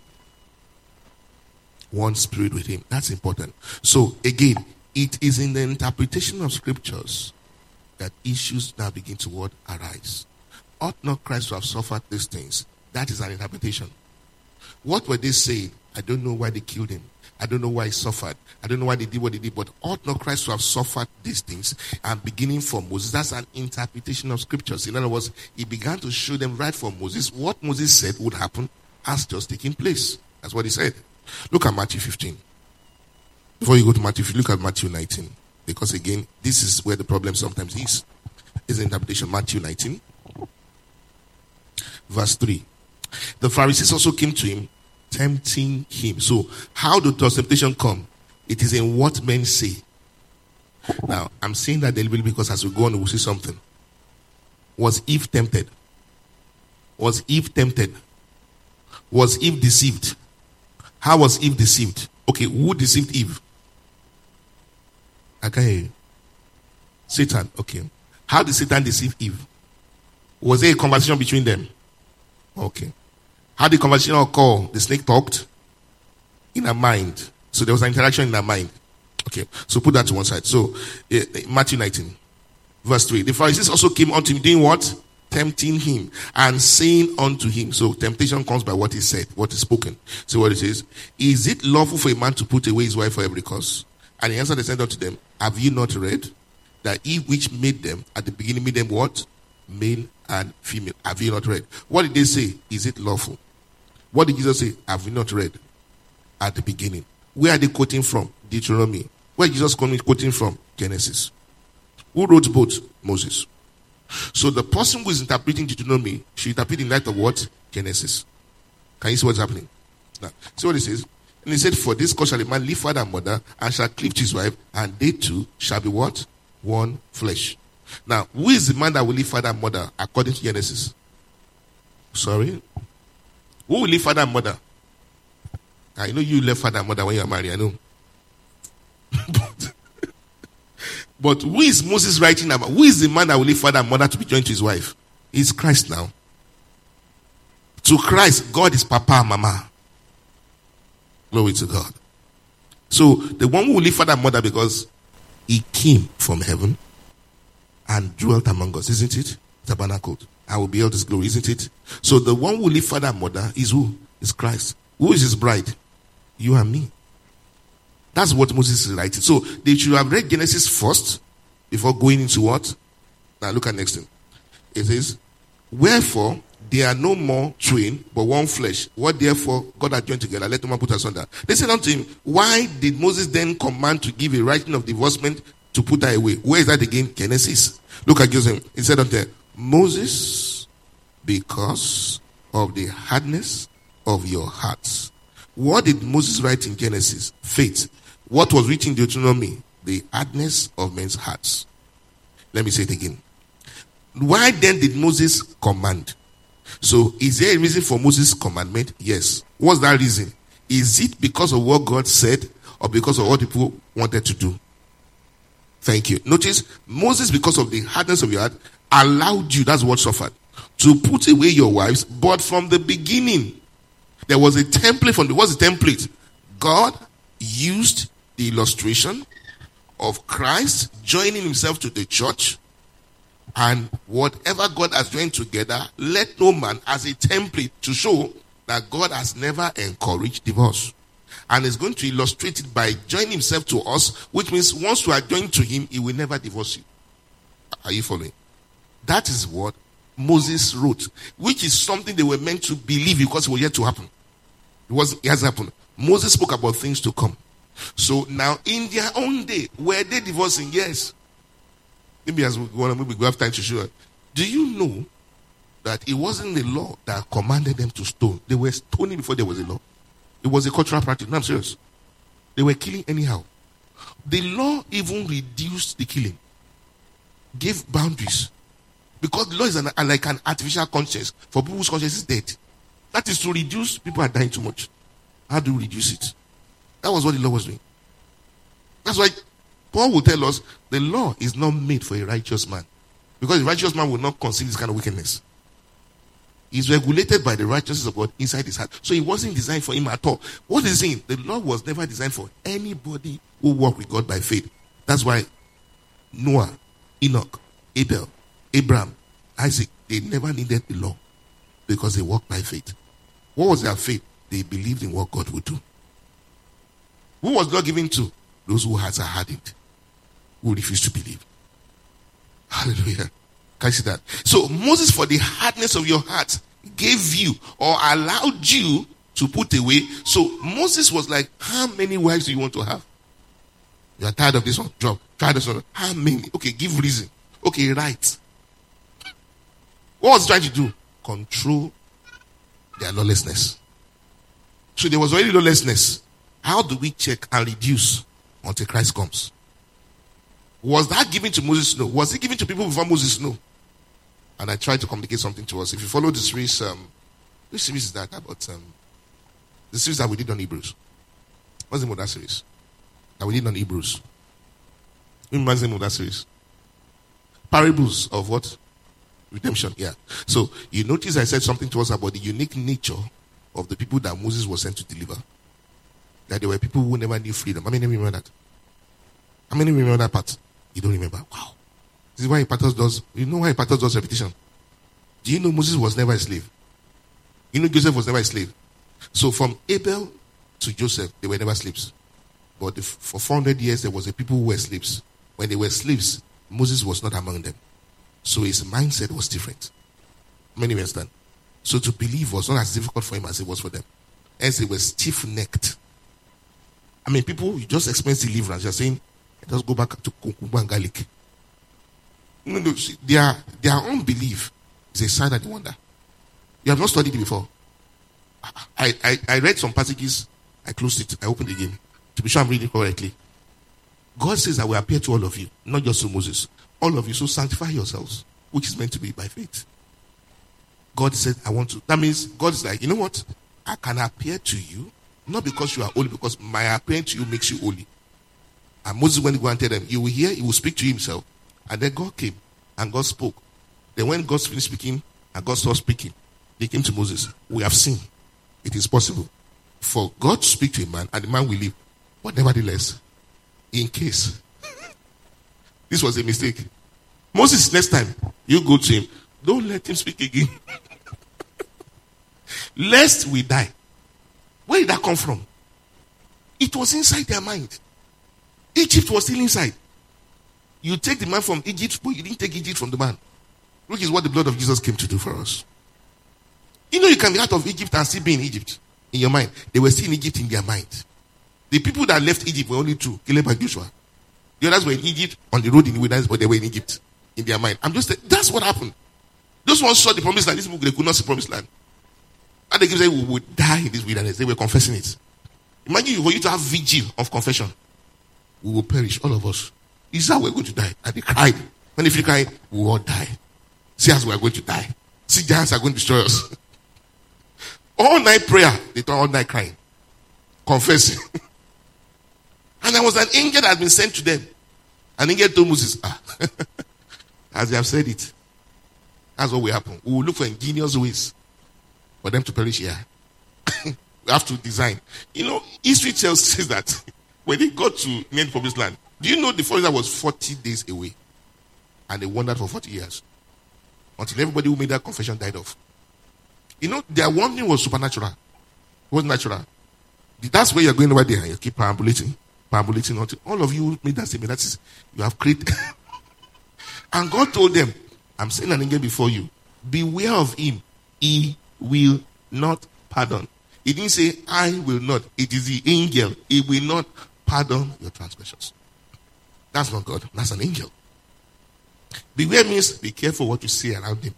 Speaker 1: One spirit with him. That's important. So again, it is in the interpretation of scriptures that issues now begin to what? Arise. Ought not Christ to have suffered these things? That is an interpretation. What were they saying? I don't know why they killed him. I don't know why he suffered. I don't know why they did what they did. But ought not Christ to have suffered these things? And beginning from Moses, that's an interpretation of scriptures. In other words, he began to show them right from Moses what Moses said would happen has just taken place. That's what he said. Look at Matthew 15. Before you go to Matthew, look at Matthew 19. Because again, this is where the problem sometimes is. Is the interpretation. Matthew 19. Verse 3. The Pharisees also came to him, tempting him. So, how does temptation come? It is in what men say. Now, I'm saying that deliberately because as we go on, we'll see something. Was Eve tempted? Was Eve tempted? Was Eve deceived? How was Eve deceived? Okay, who deceived Eve? I can't hear you. Satan, okay. How did Satan deceive Eve? Was there a conversation between them? Okay. How did the conversation occur? The snake talked in her mind. So there was an interaction in her mind. Okay, so put that to one side. So, Matthew 19, verse 3. The Pharisees also came unto him doing what? Tempting him and saying unto him. So temptation comes by what is said, what is spoken. So what it says, is it lawful for a man to put away his wife for every cause? And he answered and said unto them, have you not read that he which made them at the beginning made them what? Male and female. Have you not read? What did they say? Is it lawful? What did Jesus say? Have you not read? At the beginning. Where are they quoting from? Deuteronomy. Where is Jesus quoting from? Genesis. Who wrote both? Moses. So the person who is interpreting Deuteronomy should interpret in light of what? Genesis. Can you see what's happening? Now, see what it says? And he said, for this cause shall a man leave father and mother, and shall cleave to his wife, and they two shall be what? One flesh. Now, who is the man that will leave father and mother according to Genesis? Sorry? Who will leave father and mother? I know you left father and mother when you are married, I know. But who is Moses writing about? Who is the man that will leave father and mother to be joined to his wife? It's Christ now. To Christ, God is papa and mama. Glory to God. So the one who will leave father and mother because he came from heaven and dwelt among us, isn't it? Tabernacled. I will behold his glory, isn't it? So the one who will leave father and mother is who? Is Christ. Who is his bride? You and me. That's what Moses is writing. So they should have read Genesis first before going into what? Now look at next thing. It says, wherefore they are no more twain, but one flesh. What therefore God hath joined together, let no man put asunder. They said unto him, why did Moses then command to give a writing of divorcement to put her away? Where is that again? Genesis. Look at Joseph. He said unto them, Moses, because of the hardness of your hearts. What did Moses write in Genesis? Faith. What was written in Deuteronomy? The hardness of men's hearts. Let me say it again. Why then did Moses command? So, is there a reason for Moses' commandment? Yes. What's that reason? Is it because of what God said or because of what people wanted to do? Thank you. Notice, Moses, because of the hardness of your heart, allowed you, that's what suffered, to put away your wives, but from the beginning, there was a template what's the template? God used the illustration of Christ joining himself to the church, and whatever God has joined together, let no man as a template to show that God has never encouraged divorce. And is going to illustrate it by joining himself to us, which means once you are joined to him, he will never divorce you. Are you following? That is what Moses wrote, which is something they were meant to believe because it was yet to happen. It has happened. Moses spoke about things to come. So now in their own day, were they divorcing? Yes. Maybe as we go on, maybe we have time to show it. Do you know that it wasn't the law that commanded them to stone? They were stoning before there was a law. It was a cultural practice. No, I'm serious. They were killing anyhow. The law even reduced the killing. Gave boundaries. Because the law is like an artificial conscience for people whose conscience is dead. That is to reduce people are dying too much. How do you reduce it? That was what the law was doing. That's why Paul will tell us the law is not made for a righteous man. Because a righteous man will not conceal this kind of wickedness. He's regulated by the righteousness of God inside his heart. So it wasn't designed for him at all. What is he saying? The law was never designed for anybody who walked with God by faith. That's why Noah, Enoch, Abel, Abraham, Isaac, they never needed the law because they walked by faith. What was their faith? They believed in what God would do. Who was God giving to? Those who hearts are hardened, who refuse to believe. Hallelujah. Can you see that? So Moses, for the hardness of your heart, gave you or allowed you to put away. So Moses was like, how many wives do you want to have? You are tired of this one? Drop. Try this one. How many? Okay, give reason. Okay, right. What was he trying to do? Control their lawlessness. So there was already lawlessness. How do we check and reduce until Christ comes? Was that given to Moses? No. Was it given to people before Moses? No. And I tried to communicate something to us. If you follow the series, which series is that about? The series that we did on Hebrews. What's the name of that series? That we did on Hebrews. What's the name of that series? Parables of what? Redemption. Yeah. So you notice I said something to us about the unique nature of the people that Moses was sent to deliver. That there were people who never knew freedom. How many remember that? How many remember that part? You don't remember? Wow. This is why Epaphras does. You know why Epaphras does repetition? Do you know Moses was never a slave? You know Joseph was never a slave. So from Abel to Joseph, they were never slaves. But for 400 years, there was a people who were slaves. When they were slaves, Moses was not among them. So his mindset was different. Many understand. So to believe was not as difficult for him as it was for them. As they were stiff-necked. I mean, people, you just experience deliverance. You're saying, just go back to cucumber and garlic. No, their unbelief is a sign of the wonder. You have not studied it before. I read some passages. I closed it. I opened it again to be sure I'm reading correctly. God says, I will appear to all of you, not just to Moses. All of you, so sanctify yourselves, which is meant to be by faith. God said, I want to. That means God is like, you know what? I can appear to you Not because you are holy, because my appearance to you makes you holy. And Moses, when he go and tell them, you will hear, he will speak to himself. And then God came and God spoke. Then when God finished speaking and God stopped speaking, they came to Moses. We have seen it is possible for God to speak to a man and the man will live. But nevertheless, in case this was a mistake, Moses, next time you go to him, don't let him speak again. Lest we die. Where did that come from? It was inside their mind. Egypt was still inside. You take the man from Egypt, but you didn't take Egypt from the man. Which is what the blood of Jesus came to do for us. You know, you can be out of Egypt and still be in Egypt in your mind. They were still in Egypt in their mind. The people that left Egypt were only two, Caleb and Joshua. The others were in Egypt on the road in the wilderness, but they were in Egypt in their mind. That's what happened. Those ones saw the promised land. These people, they could not see promised land. And they keep saying, we would die in this wilderness. They were confessing it. Imagine for you to have vigil of confession. We will perish, all of us. Is that we're going to die? And they cried. When they feel crying, we will all die. See as we are going to die. See, giants are going to destroy us. All night prayer, they thought all night crying. Confessing. And there was an angel that had been sent to them. An angel told Moses, as they have said it, that's what will happen. We will look for ingenious ways for them to perish here. We have to design. You know, history says that when they got to near the promised land, do you know the foreigner was 40 days away? And they wandered for 40 years. Until everybody who made that confession died off. You know, their wandering was supernatural. It wasn't natural. That's where you're going over there and you keep perambulating until all of you made that statement. That is, you have created. And God told them, I'm saying an angel before you. Beware of him. He will not pardon. He didn't say, I will not. It is the angel. He will not pardon your transgressions. That's not God. That's an angel. Beware means be careful what you say around him.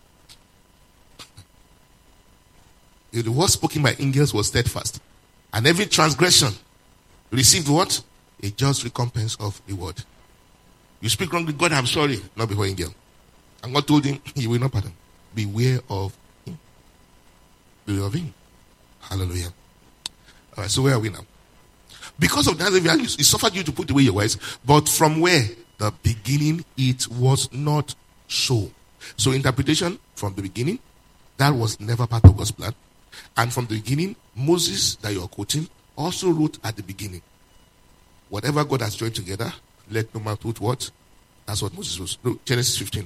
Speaker 1: The word spoken by angels was steadfast. And every transgression received what? A just recompense of reward. You speak wrongly, God, I'm sorry. Not before angel. And God told him, he will not pardon. Beware of him. Beware of him. Hallelujah. All right, so where are we now? Because of that values, it suffered you to put away your wives. But from where? The beginning, it was not so. So interpretation, from the beginning, that was never part of God's plan. And from the beginning, Moses, that you're quoting, also wrote at the beginning, whatever God has joined together, let no man put what? That's what Moses was. No, Genesis 15.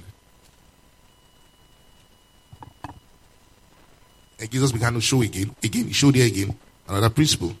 Speaker 1: And Jesus began to show again, he showed here again, another principle.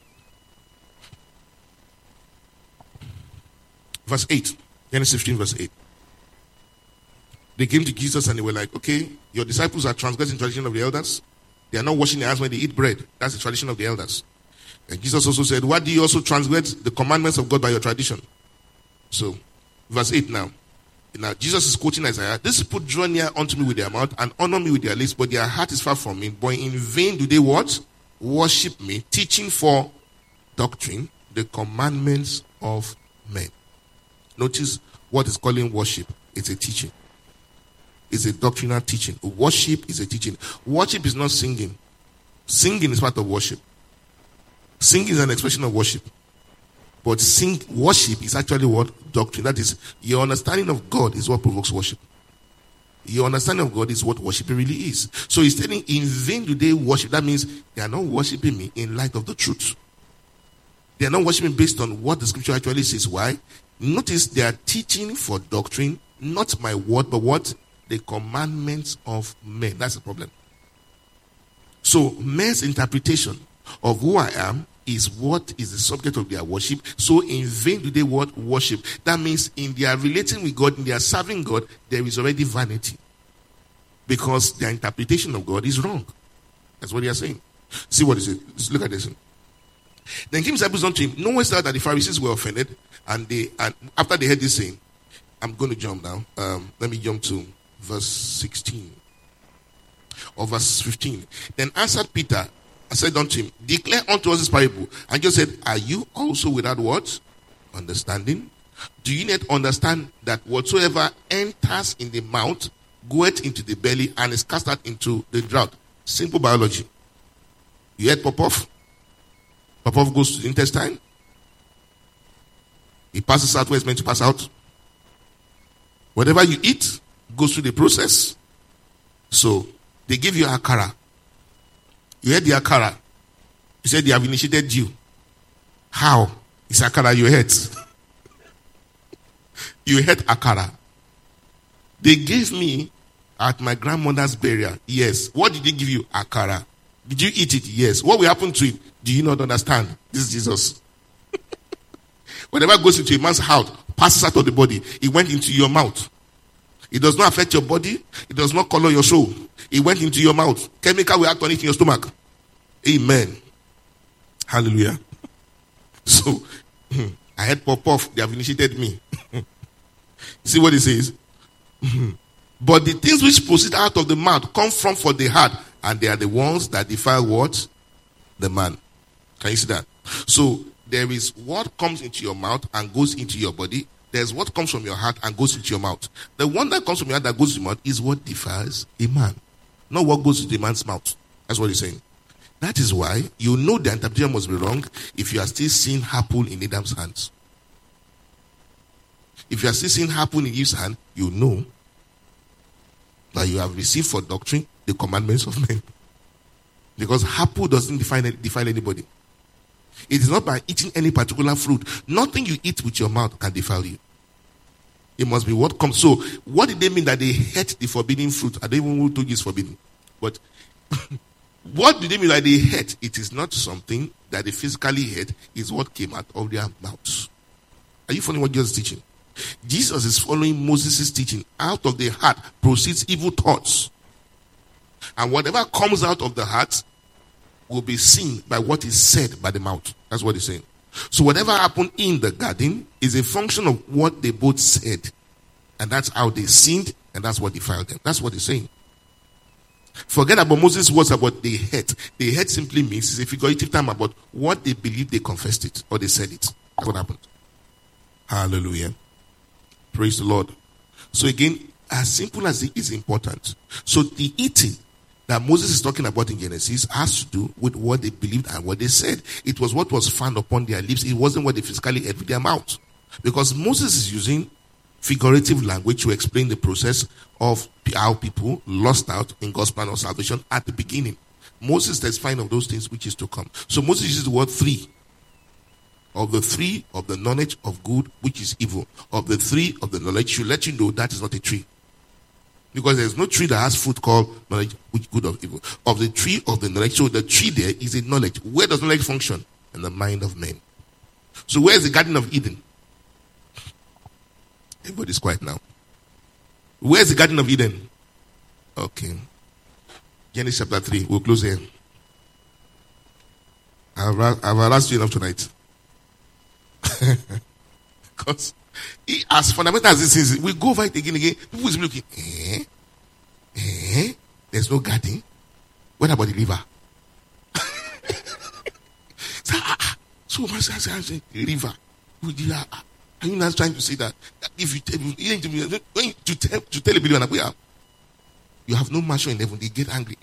Speaker 1: Verse 8. Genesis 15 verse 8. They came to Jesus and they were like, okay, your disciples are transgressing the tradition of the elders. They are not washing their hands when they eat bread. That's the tradition of the elders. And Jesus also said, why do you also transgress the commandments of God by your tradition? So, verse 8 now. Now, Jesus is quoting Isaiah. These people draw near unto me with their mouth and honor me with their lips, but their heart is far from me. But in vain do they what? Worship me, teaching for doctrine the commandments of men. Notice what is calling worship. It's a teaching. It's a doctrinal teaching. Worship is a teaching. Worship is not singing. Singing is part of worship. Singing is an expression of worship. But worship is actually what? Doctrine. That is, your understanding of God is what provokes worship. Your understanding of God is what worship really is. So he's telling, in vain do they worship. That means they are not worshiping me in light of the truth. They are not worshiping based on what the scripture actually says. Why? Notice they are teaching for doctrine, not my word, but what? The commandments of men. That's the problem. So men's interpretation of who I am is what is the subject of their worship. So in vain do they what? Worship. That means in their relating with God, in their serving God, there is already vanity. Because their interpretation of God is wrong. That's what they are saying. See what is it? Let's look at this. Then came disciples unto him, knowest thou that the Pharisees were offended, and after they heard this saying, I'm going to jump now. Let me jump to verse 16 or verse 15. Then answered Peter and said unto him, declare unto us this parable. And just said, are you also without what? Understanding? Do you not understand that whatsoever enters in the mouth goeth into the belly and is cast out into the drought? Simple biology. You heard Popov? Puff goes to the intestine. It passes out where it's meant to pass out. Whatever you eat goes through the process. So they give you akara. You had the akara. You said they have initiated you. How? It's akara you ate. You ate akara. They gave me at my grandmother's burial. Yes. What did they give you? Akara. Did you eat it? Yes. What will happen to it? Do you not understand? This is Jesus. Whatever goes into a man's house, passes out of the body. It went into your mouth. It does not affect your body. It does not color your soul. It went into your mouth. Chemical will act on it in your stomach. Amen. Hallelujah. So, I had puff. They have initiated me. See what it says? But the things which proceed out of the mouth come from for the heart, and they are the ones that defile what? The man. Can you see that? So, there is what comes into your mouth and goes into your body. There's what comes from your heart and goes into your mouth. The one that comes from your heart that goes into your mouth is what defiles a man. Not what goes into the man's mouth. That's what he's saying. That is why you know the interpretation must be wrong if you are still seeing apple in Adam's hands. If you are still seeing apple in Eve's hand, you know that you have received for doctrine the commandments of men. Because apple doesn't defile anybody. It is not by eating any particular fruit. Nothing you eat with your mouth can defile you. It must be what comes. So, what did they mean that they ate the forbidden fruit? I don't even know who told you it's forbidden. But what did they mean that they ate? It is not something that they physically ate. It's what came out of their mouths. Are you following what Jesus is teaching? Jesus is following Moses' teaching. Out of the heart proceeds evil thoughts. And whatever comes out of the heart will be seen by what is said by the mouth. That's what he's saying. So whatever happened in the garden is a function of what they both said. And that's how they sinned, and that's what defiled them. That's what he's saying. Forget about Moses' words about they hate. They hate simply means it's a figurative term about what they believed they confessed it, or they said it. That's what happened. Hallelujah. Praise the Lord. So again, as simple as it is important. So the eating that Moses is talking about in Genesis has to do with what they believed and what they said. It was what was found upon their lips. It wasn't what they physically ate with their mouth. Because Moses is using figurative language to explain the process of how people lost out in God's plan of salvation at the beginning. Moses testifying of those things which is to come. So Moses uses the word three. Of the three of the knowledge of good, which is evil. Of the three of the knowledge, to let you know that is not a tree. Because there's no tree that has fruit called knowledge, which good or evil. Of the tree of the knowledge, so the tree there is a knowledge. Where does knowledge function? In the mind of men. So where is the Garden of Eden? Everybody's quiet now. Where's the Garden of Eden? Okay. Genesis chapter 3. We'll close here. I've harassed you enough tonight. Because as fundamental as this is, we go over it again. People will be looking, there's no garden. What about the river? So much as river. Are you not trying to say that if you tell a believer, you have no mansion in heaven, they get angry.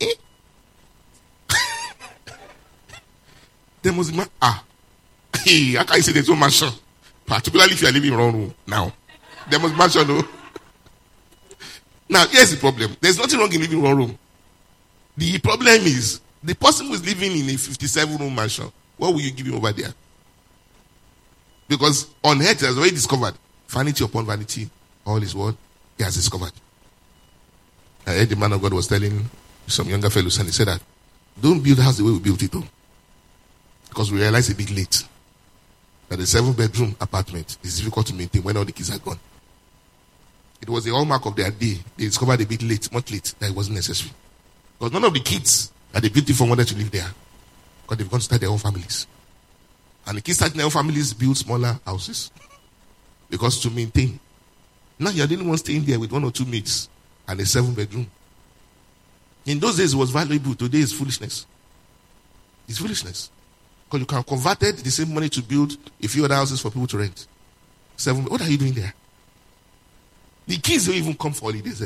Speaker 1: There must be how can you say there's no mansion? Particularly if you are living in wrong room now. There must be mansion, no? Now, here's the problem. There's nothing wrong in living in wrong room. The problem is, the person who is living in a 57-room mansion, what will you give him over there? Because on earth, he has already discovered vanity upon vanity. All is what he has discovered. I heard the man of God was telling some younger fellows, and he said that, don't build the house the way we built it, though. Because we realized a bit late that the 7-bedroom apartment is difficult to maintain when all the kids are gone. It was the hallmark of their day. They discovered a bit late, much late, that it wasn't necessary. Because none of the kids that they built it for wanted to live there. Because they've gone to start their own families. And the kids starting their own families build smaller houses. Because to maintain. Now you're the only one staying there with 1 or 2 mates and a 7-bedroom. In those days it was valuable. Today it's foolishness. It's foolishness. Because you can convert the same money to build a few other houses for people to rent. 7. What are you doing there? The kids don't even come for holidays.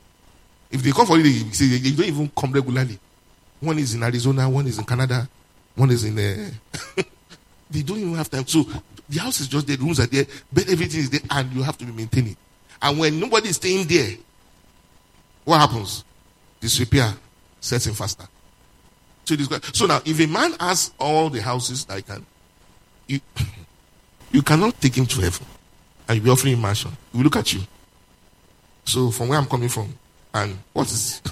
Speaker 1: If they come for holidays, they don't even come regularly. One is in Arizona, one is in Canada. One is in there. They don't even have time. So the house is just there, the rooms are there, but everything is there, and you have to be maintaining. And when nobody is staying there, what happens? Disrepair sets in faster. So now, if a man has all the houses that he can, you cannot take him to heaven and you be offering him mansion. He will look at you. So from where I'm coming from, and what is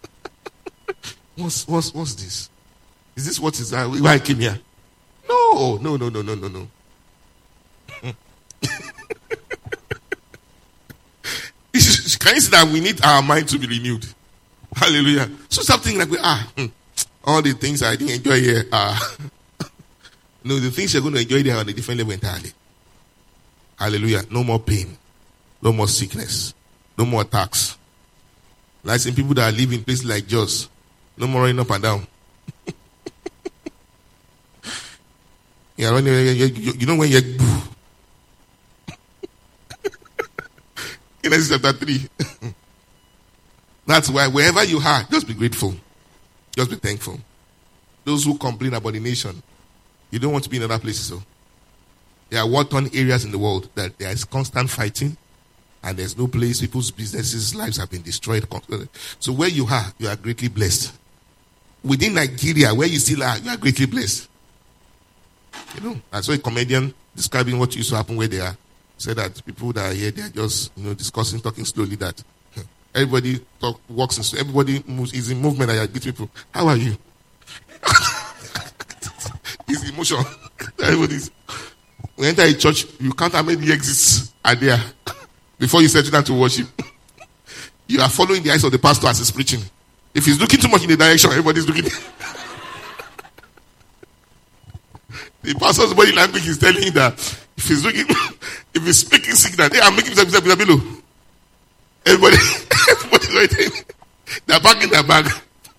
Speaker 1: what's this? Is this what is why I came here? No. Can you see that we need our mind to be renewed? Hallelujah. So something like all the things I didn't enjoy here are no, the things you're going to enjoy there are on a different level entirely. Hallelujah. No more pain, no more sickness, no more attacks. Like some people that live in places like Jos, no more running up and down. You know when you're Genesis chapter 3. That's why wherever you are, just be grateful. Just be thankful. Those who complain about the nation, you don't want to be in other places. So there are war-torn areas in the world that there is constant fighting, and there's no place. People's businesses, lives have been destroyed. So where you are greatly blessed. Within Nigeria, where you still are, you are greatly blessed. You know, I saw a comedian describing what used to happen where they are. Said that people that are here, they are just discussing, talking slowly. That everybody walks, everybody moves, is in movement. And I greet people. How are you? It's emotion. Everybody's. When you enter a church, you count how many exits are there before you settle down to worship. You are following the eyes of the pastor as he's preaching. If he's looking too much in the direction, everybody's looking. The pastor's body language is telling you that if he's looking, if he's speaking signal, I'm making himself below. Everybody's waiting. They're packing their bag.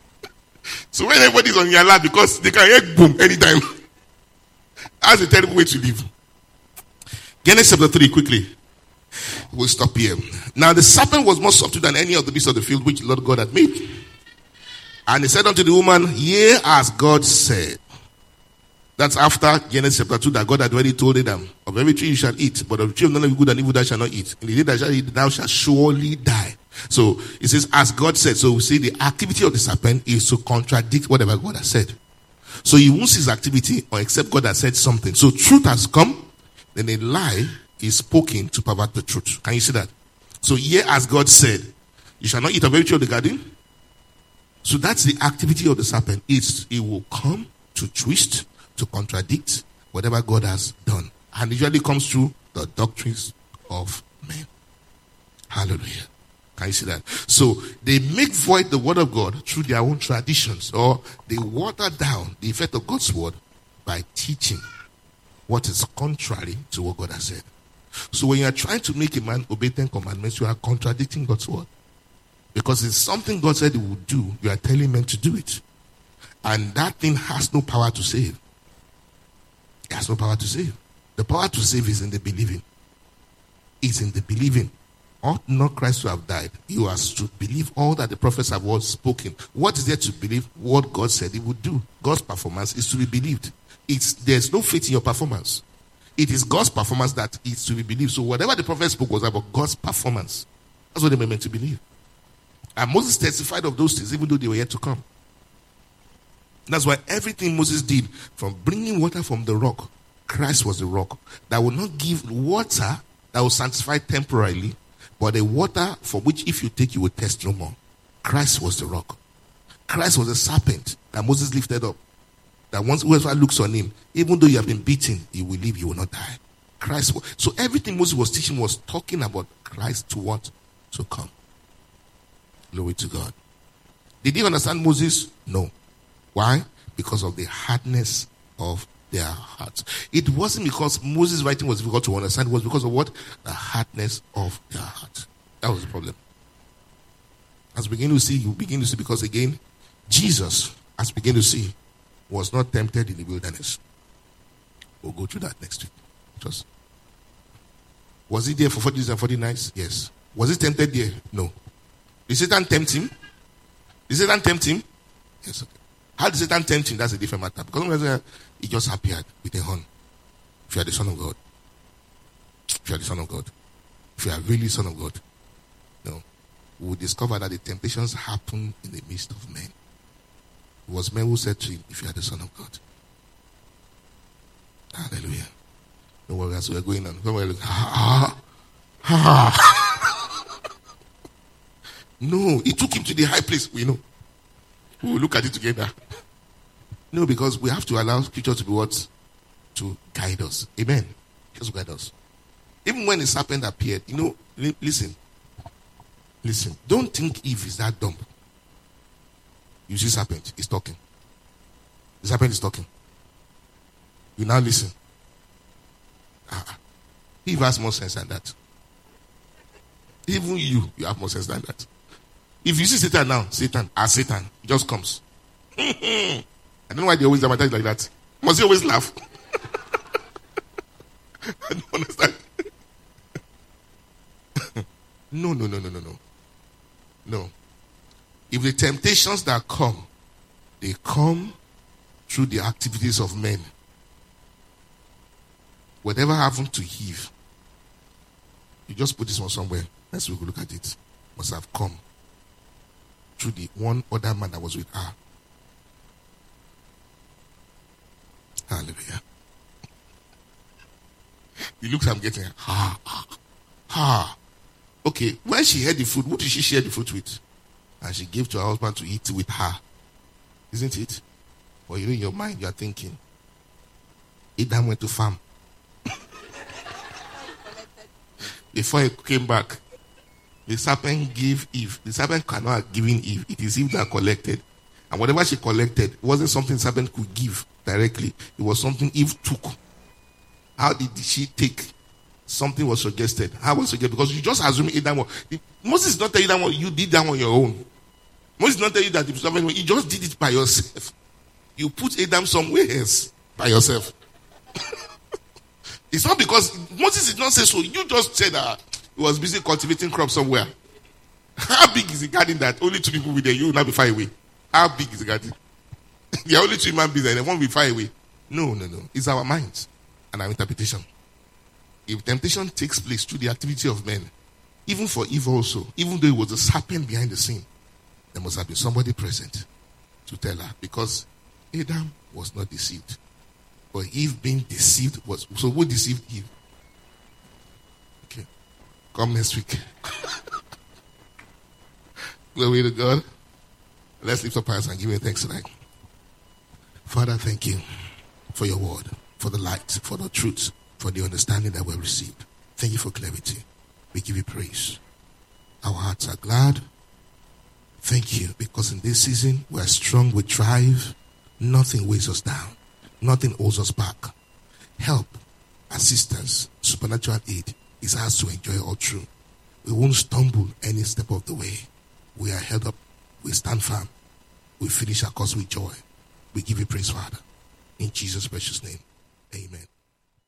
Speaker 1: So when everybody's on your lap, because they can hear boom anytime. That's a terrible way to live. Genesis chapter 3, quickly. We'll stop here. Now the serpent was more subtle than any of the beasts of the field which the Lord God had made. And he said unto the woman, yea, as God said. That's after Genesis chapter 2 that God had already told Adam, of every tree you shall eat, but of the tree of knowledge of good and evil thou shalt not eat. In the day that shall eat, thou shalt surely die. So it says, as God said. So we see the activity of the serpent is to contradict whatever God has said. So he won't see his activity or except God has said something. So truth has come, then a lie is spoken to pervert the truth. Can you see that? So here, as God said, you shall not eat of every tree of the garden. So that's the activity of the serpent. It will come to twist, to contradict whatever God has done. And it usually comes through the doctrines of men. Hallelujah. Can you see that? So they make void the word of God through their own traditions, or they water down the effect of God's word by teaching what is contrary to what God has said. So when you are trying to make a man obey 10 commandments, you are contradicting God's word. Because it's something God said he would do, you are telling men to do it. And that thing has no power to save. It has no power to save. The power to save is in the believing. It's in the believing. Ought not Christ to have died? You are to believe all that the prophets have all spoken. What is there to believe? What God said he would do. God's performance is to be believed. There's no faith in your performance. It is God's performance that is to be believed. So whatever the prophet spoke was about God's performance. That's what they were meant to believe. And Moses testified of those things even though they were yet to come. That's why everything Moses did, from bringing water from the rock, Christ was the rock, that will not give water that will sanctify temporarily, but the water for which if you take, you will thirst no more. Christ was the rock. Christ was the serpent that Moses lifted up. That once whoever looks on him, even though you have been beaten, you will live, you will not die. Christ. So everything Moses was teaching was talking about Christ to what? To come. Glory to God. Did you understand Moses? No. Why? Because of the hardness of their hearts. It wasn't because Moses' writing was difficult to understand. It was because of what? The hardness of their hearts. That was the problem. As we begin to see, you begin to see, because again, Jesus, as we begin to see, was not tempted in the wilderness. We'll go through that next week. Was he there for 40 days and 40 nights? Yes. Was he tempted there? No. Did Satan tempt him? Did Satan tempt him? Yes. Okay. How did Satan tempt him? That's a different matter. Because he just appeared with a horn. If you are the Son of God. If you are the Son of God. If you are really Son of God. No. We will discover that the temptations happen in the midst of men. It was men who said to him, if you are the Son of God. Hallelujah. Don't worry, as we are going on. Don't worry, No, he took him to the high place. We know. We will look at it together. No, because we have to allow Scripture to be what? To guide us. Amen. Just guide us. Even when the serpent appeared, listen. Listen. Don't think Eve is that dumb. You see serpent, he's talking. The serpent is talking. You now listen. Eve has more sense than that. Even you have more sense than that. If you see Satan now, Satan, he just comes. I don't know why they always dramatize like that. Must he always laugh? I don't understand. No. No. If the temptations that come, they come through the activities of men. Whatever happened to Eve, you just put this one somewhere. Let's look at it. Must have come through the one other man that was with her. Hallelujah. The looks I'm getting. Okay, when she had the fruit, who did she share the fruit with? And she gave to her husband to eat with her. Isn't it? Or in your mind, you are thinking, Adam went to farm. Before he came back, the serpent gave Eve. The serpent cannot have given Eve. It is Eve that collected. And whatever she collected wasn't something the serpent could give directly. It was something Eve took. How did she take? Something was suggested. How was it suggested? Because you just assume Adam. Moses did not tell you that one. You did that on your own. Moses did not tell you that the serpent. You just did it by yourself. You put Adam somewhere else by yourself. It's not because Moses did not say so. You just said that he was busy cultivating crops somewhere. How big is the garden that only two people will there? You will not be far away. How big is the garden? There are only two human beings and they won't be far away. No. It's our minds and our interpretation. If temptation takes place through the activity of men, even for Eve also, even though it was a serpent behind the scene, there must have been somebody present to tell her. Because Adam was not deceived. But Eve being deceived was... So who deceived Eve? Okay. Come next week. Glory to God. Let's lift up our hands and give you thanks tonight. Father, thank you for your word, for the light, for the truth, for the understanding that we have received. Thank you for clarity. We give you praise. Our hearts are glad. Thank you, because in this season we are strong, we thrive. Nothing weighs us down. Nothing holds us back. Help, assistance, supernatural aid is ours to enjoy all through. We won't stumble any step of the way. We are held up. We stand firm. We finish our course with joy. We give you praise, Father. In Jesus' precious name, amen.